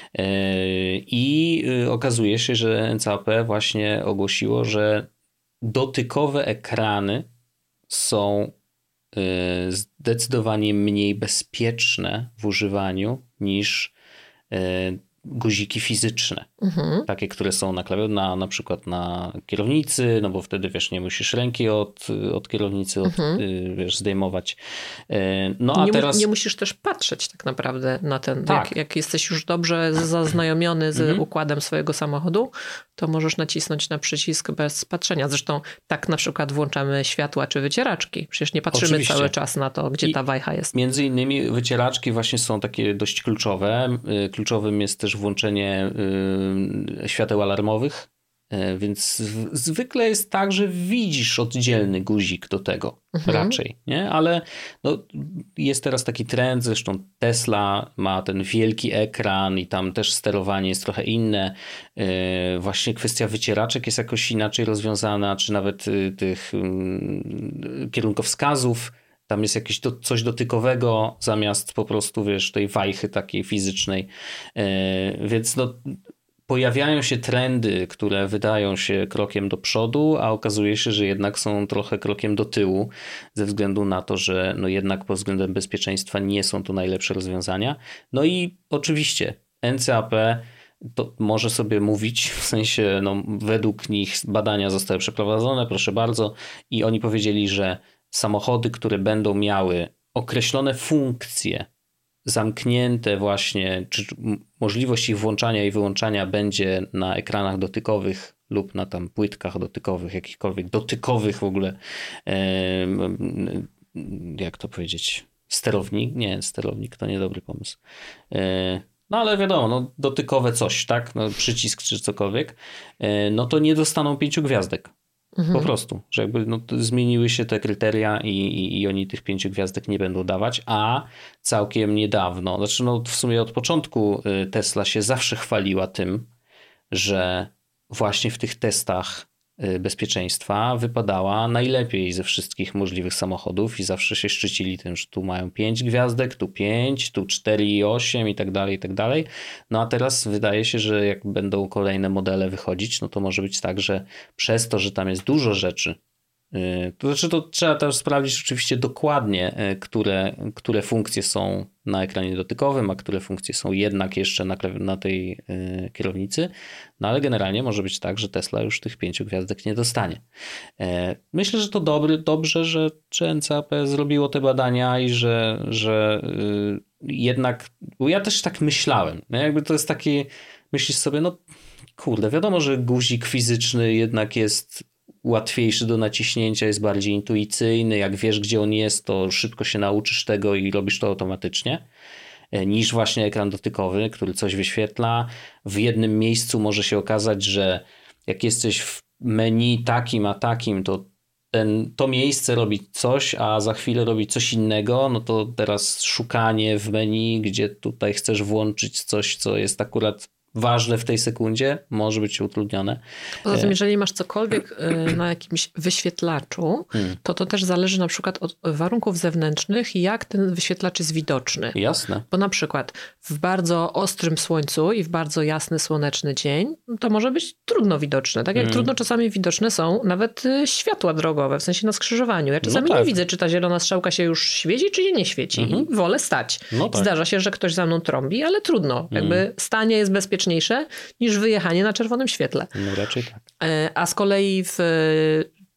I okazuje się, że N C A P właśnie ogłosiło, że dotykowe ekrany są zdecydowanie mniej bezpieczne w używaniu niż guziki fizyczne. Mhm. Takie, które są na klawiaturze, na, na przykład na kierownicy, no bo wtedy, wiesz, nie musisz ręki od, od kierownicy od, mhm. wiesz, zdejmować. No a nie, teraz... nie musisz też patrzeć tak naprawdę na ten, tak. jak, jak jesteś już dobrze zaznajomiony z mhm. układem swojego samochodu, to możesz nacisnąć na przycisk bez patrzenia. Zresztą tak na przykład włączamy światła czy wycieraczki. Przecież nie patrzymy Oczywiście. cały czas na to, gdzie I ta wajcha jest. Między innymi wycieraczki właśnie są takie dość kluczowe. Kluczowym jest też włączenie y, świateł alarmowych, y, więc w, zwykle jest tak, że widzisz oddzielny guzik do tego mhm. raczej, nie? Ale no, jest teraz taki trend, zresztą Tesla ma ten wielki ekran i tam też sterowanie jest trochę inne. Y, właśnie kwestia wycieraczek jest jakoś inaczej rozwiązana, czy nawet y, tych y, kierunkowskazów. Tam jest jakieś do, coś dotykowego zamiast po prostu, wiesz, tej wajchy takiej fizycznej. Yy, więc no, pojawiają się trendy, które wydają się krokiem do przodu, a okazuje się, że jednak są trochę krokiem do tyłu ze względu na to, że no jednak pod względem bezpieczeństwa nie są to najlepsze rozwiązania. No i oczywiście N C A P to może sobie mówić, w sensie no, według nich badania zostały przeprowadzone, proszę bardzo, i oni powiedzieli, że samochody, które będą miały określone funkcje, zamknięte właśnie, czy możliwość ich włączania i wyłączania będzie na ekranach dotykowych lub na tam płytkach dotykowych, jakichkolwiek dotykowych w ogóle, jak to powiedzieć, sterownik? Nie, sterownik to niedobry pomysł. No ale wiadomo, no, dotykowe coś, tak? No, przycisk czy cokolwiek, no to nie dostaną pięciu gwiazdek. Mhm. Po prostu, że jakby no, zmieniły się te kryteria i, i, i oni tych pięciu gwiazdek nie będą dawać, a całkiem niedawno, znaczy no w sumie od początku Tesla się zawsze chwaliła tym, że właśnie w tych testach bezpieczeństwa wypadała najlepiej ze wszystkich możliwych samochodów i zawsze się szczycili tym, że tu mają pięć gwiazdek, tu pięć, tu cztery i osiem i tak dalej, i tak dalej. No a teraz wydaje się, że jak będą kolejne modele wychodzić, no to może być tak, że przez to, że tam jest dużo rzeczy, to znaczy to trzeba też sprawdzić oczywiście dokładnie, które, które funkcje są na ekranie dotykowym, a które funkcje są jednak jeszcze na, na tej kierownicy. No ale generalnie może być tak, że Tesla już tych pięciu gwiazdek nie dostanie. Myślę, że to dobry, dobrze, że, że N C A P zrobiło te badania i że, że jednak, bo ja też tak myślałem, no jakby to jest takie, myślisz sobie, no kurde, wiadomo, że guzik fizyczny jednak jest łatwiejszy do naciśnięcia, jest bardziej intuicyjny. Jak wiesz, gdzie on jest, to szybko się nauczysz tego i robisz to automatycznie, niż właśnie ekran dotykowy, który coś wyświetla. W jednym miejscu może się okazać, że jak jesteś w menu takim a takim, to ten, to miejsce robi coś, a za chwilę robi coś innego, no to teraz szukanie w menu, gdzie tutaj chcesz włączyć coś, co jest akurat ważne w tej sekundzie, może być utrudnione. Poza tym, jeżeli masz cokolwiek na jakimś wyświetlaczu, hmm. to to też zależy na przykład od warunków zewnętrznych, jak ten wyświetlacz jest widoczny. Jasne. Bo na przykład w bardzo ostrym słońcu i w bardzo jasny, słoneczny dzień, to może być trudno widoczne. Tak jak hmm. trudno czasami widoczne są nawet światła drogowe, w sensie na skrzyżowaniu. Ja czasami no tak. nie widzę, czy ta zielona strzałka się już świeci, czy się nie świeci. Hmm. I wolę stać. No tak. Zdarza się, że ktoś za mną trąbi, ale trudno. Hmm. Jakby stanie jest bezpieczniejsze niż wyjechanie na czerwonym świetle. No raczej tak. A z kolei w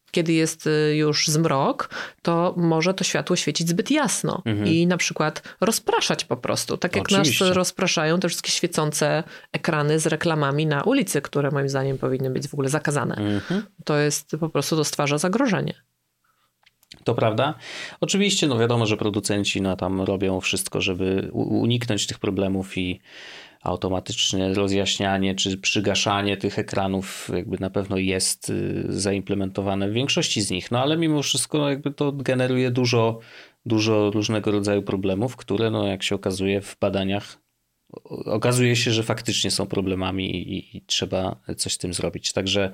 kiedy jest już zmrok, to może to światło świecić zbyt jasno mhm. i na przykład rozpraszać po prostu. Tak jak Oczywiście. nas rozpraszają te wszystkie świecące ekrany z reklamami na ulicy, które moim zdaniem powinny być w ogóle zakazane. Mhm. To jest po prostu, to stwarza zagrożenie. To prawda. Oczywiście, no wiadomo, że producenci no, tam robią wszystko, żeby uniknąć tych problemów i automatyczne rozjaśnianie czy przygaszanie tych ekranów jakby na pewno jest zaimplementowane w większości z nich, no ale mimo wszystko no, jakby to generuje dużo, dużo różnego rodzaju problemów, które no, jak się okazuje w badaniach okazuje się, że faktycznie są problemami i, i trzeba coś z tym zrobić. Także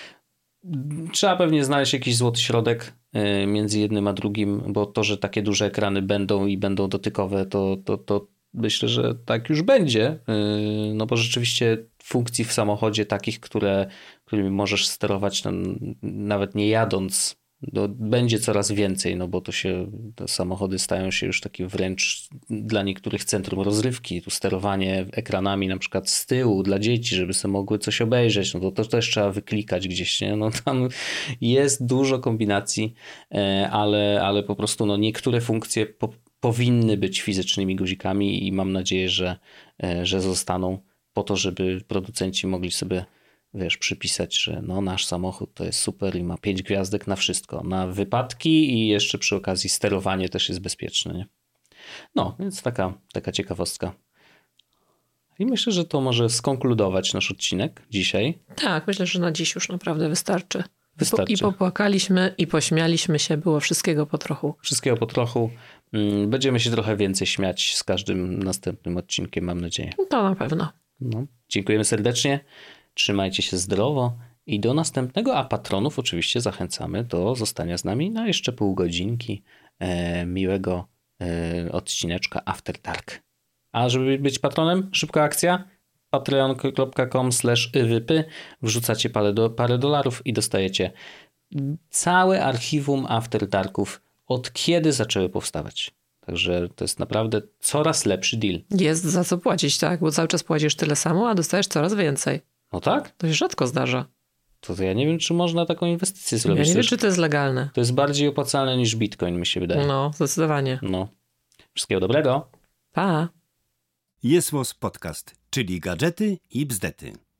trzeba pewnie znaleźć jakiś złoty środek między jednym a drugim, bo to, że takie duże ekrany będą i będą dotykowe, to, to, to myślę, że tak już będzie, no bo rzeczywiście funkcji w samochodzie takich, które, którymi możesz sterować no, nawet nie jadąc, no, będzie coraz więcej, no bo to się, te samochody stają się już takim wręcz dla niektórych centrum rozrywki, tu sterowanie ekranami na przykład z tyłu dla dzieci, żeby sobie mogły coś obejrzeć, no to, to też trzeba wyklikać gdzieś, nie? No tam jest dużo kombinacji, ale, ale po prostu no niektóre funkcje po, powinny być fizycznymi guzikami i mam nadzieję, że, że zostaną po to, żeby producenci mogli sobie wiesz, przypisać, że no nasz samochód to jest super i ma pięć gwiazdek na wszystko, na wypadki i jeszcze przy okazji sterowanie też jest bezpieczne, nie? No, więc taka, taka ciekawostka. I myślę, że to może skonkludować nasz odcinek dzisiaj. Tak, myślę, że na dziś już naprawdę wystarczy. Wystarczy. I popłakaliśmy, i pośmialiśmy się, było wszystkiego po trochu. Wszystkiego po trochu. Będziemy się trochę więcej śmiać z każdym następnym odcinkiem, mam nadzieję. To na pewno. No, dziękujemy serdecznie. Trzymajcie się zdrowo i do następnego, a patronów oczywiście zachęcamy do zostania z nami na jeszcze pół godzinki e, miłego e, odcineczka After Dark. A żeby być patronem, szybka akcja, patreon kropka com slash iwypy, wrzucacie parę, do, parę dolarów i dostajecie całe archiwum After Darków od kiedy zaczęły powstawać. Także to jest naprawdę coraz lepszy deal. Jest za co płacić, tak, bo cały czas płacisz tyle samo, a dostajesz coraz więcej. No tak? To się rzadko zdarza. To, to ja nie wiem, czy można taką inwestycję zrobić. Ja nie wiem, Też, czy to jest legalne. to jest bardziej opłacalne niż Bitcoin, mi się wydaje. No, zdecydowanie. No. Wszystkiego dobrego. Pa. Jest Podcast, czyli gadżety i bzdety.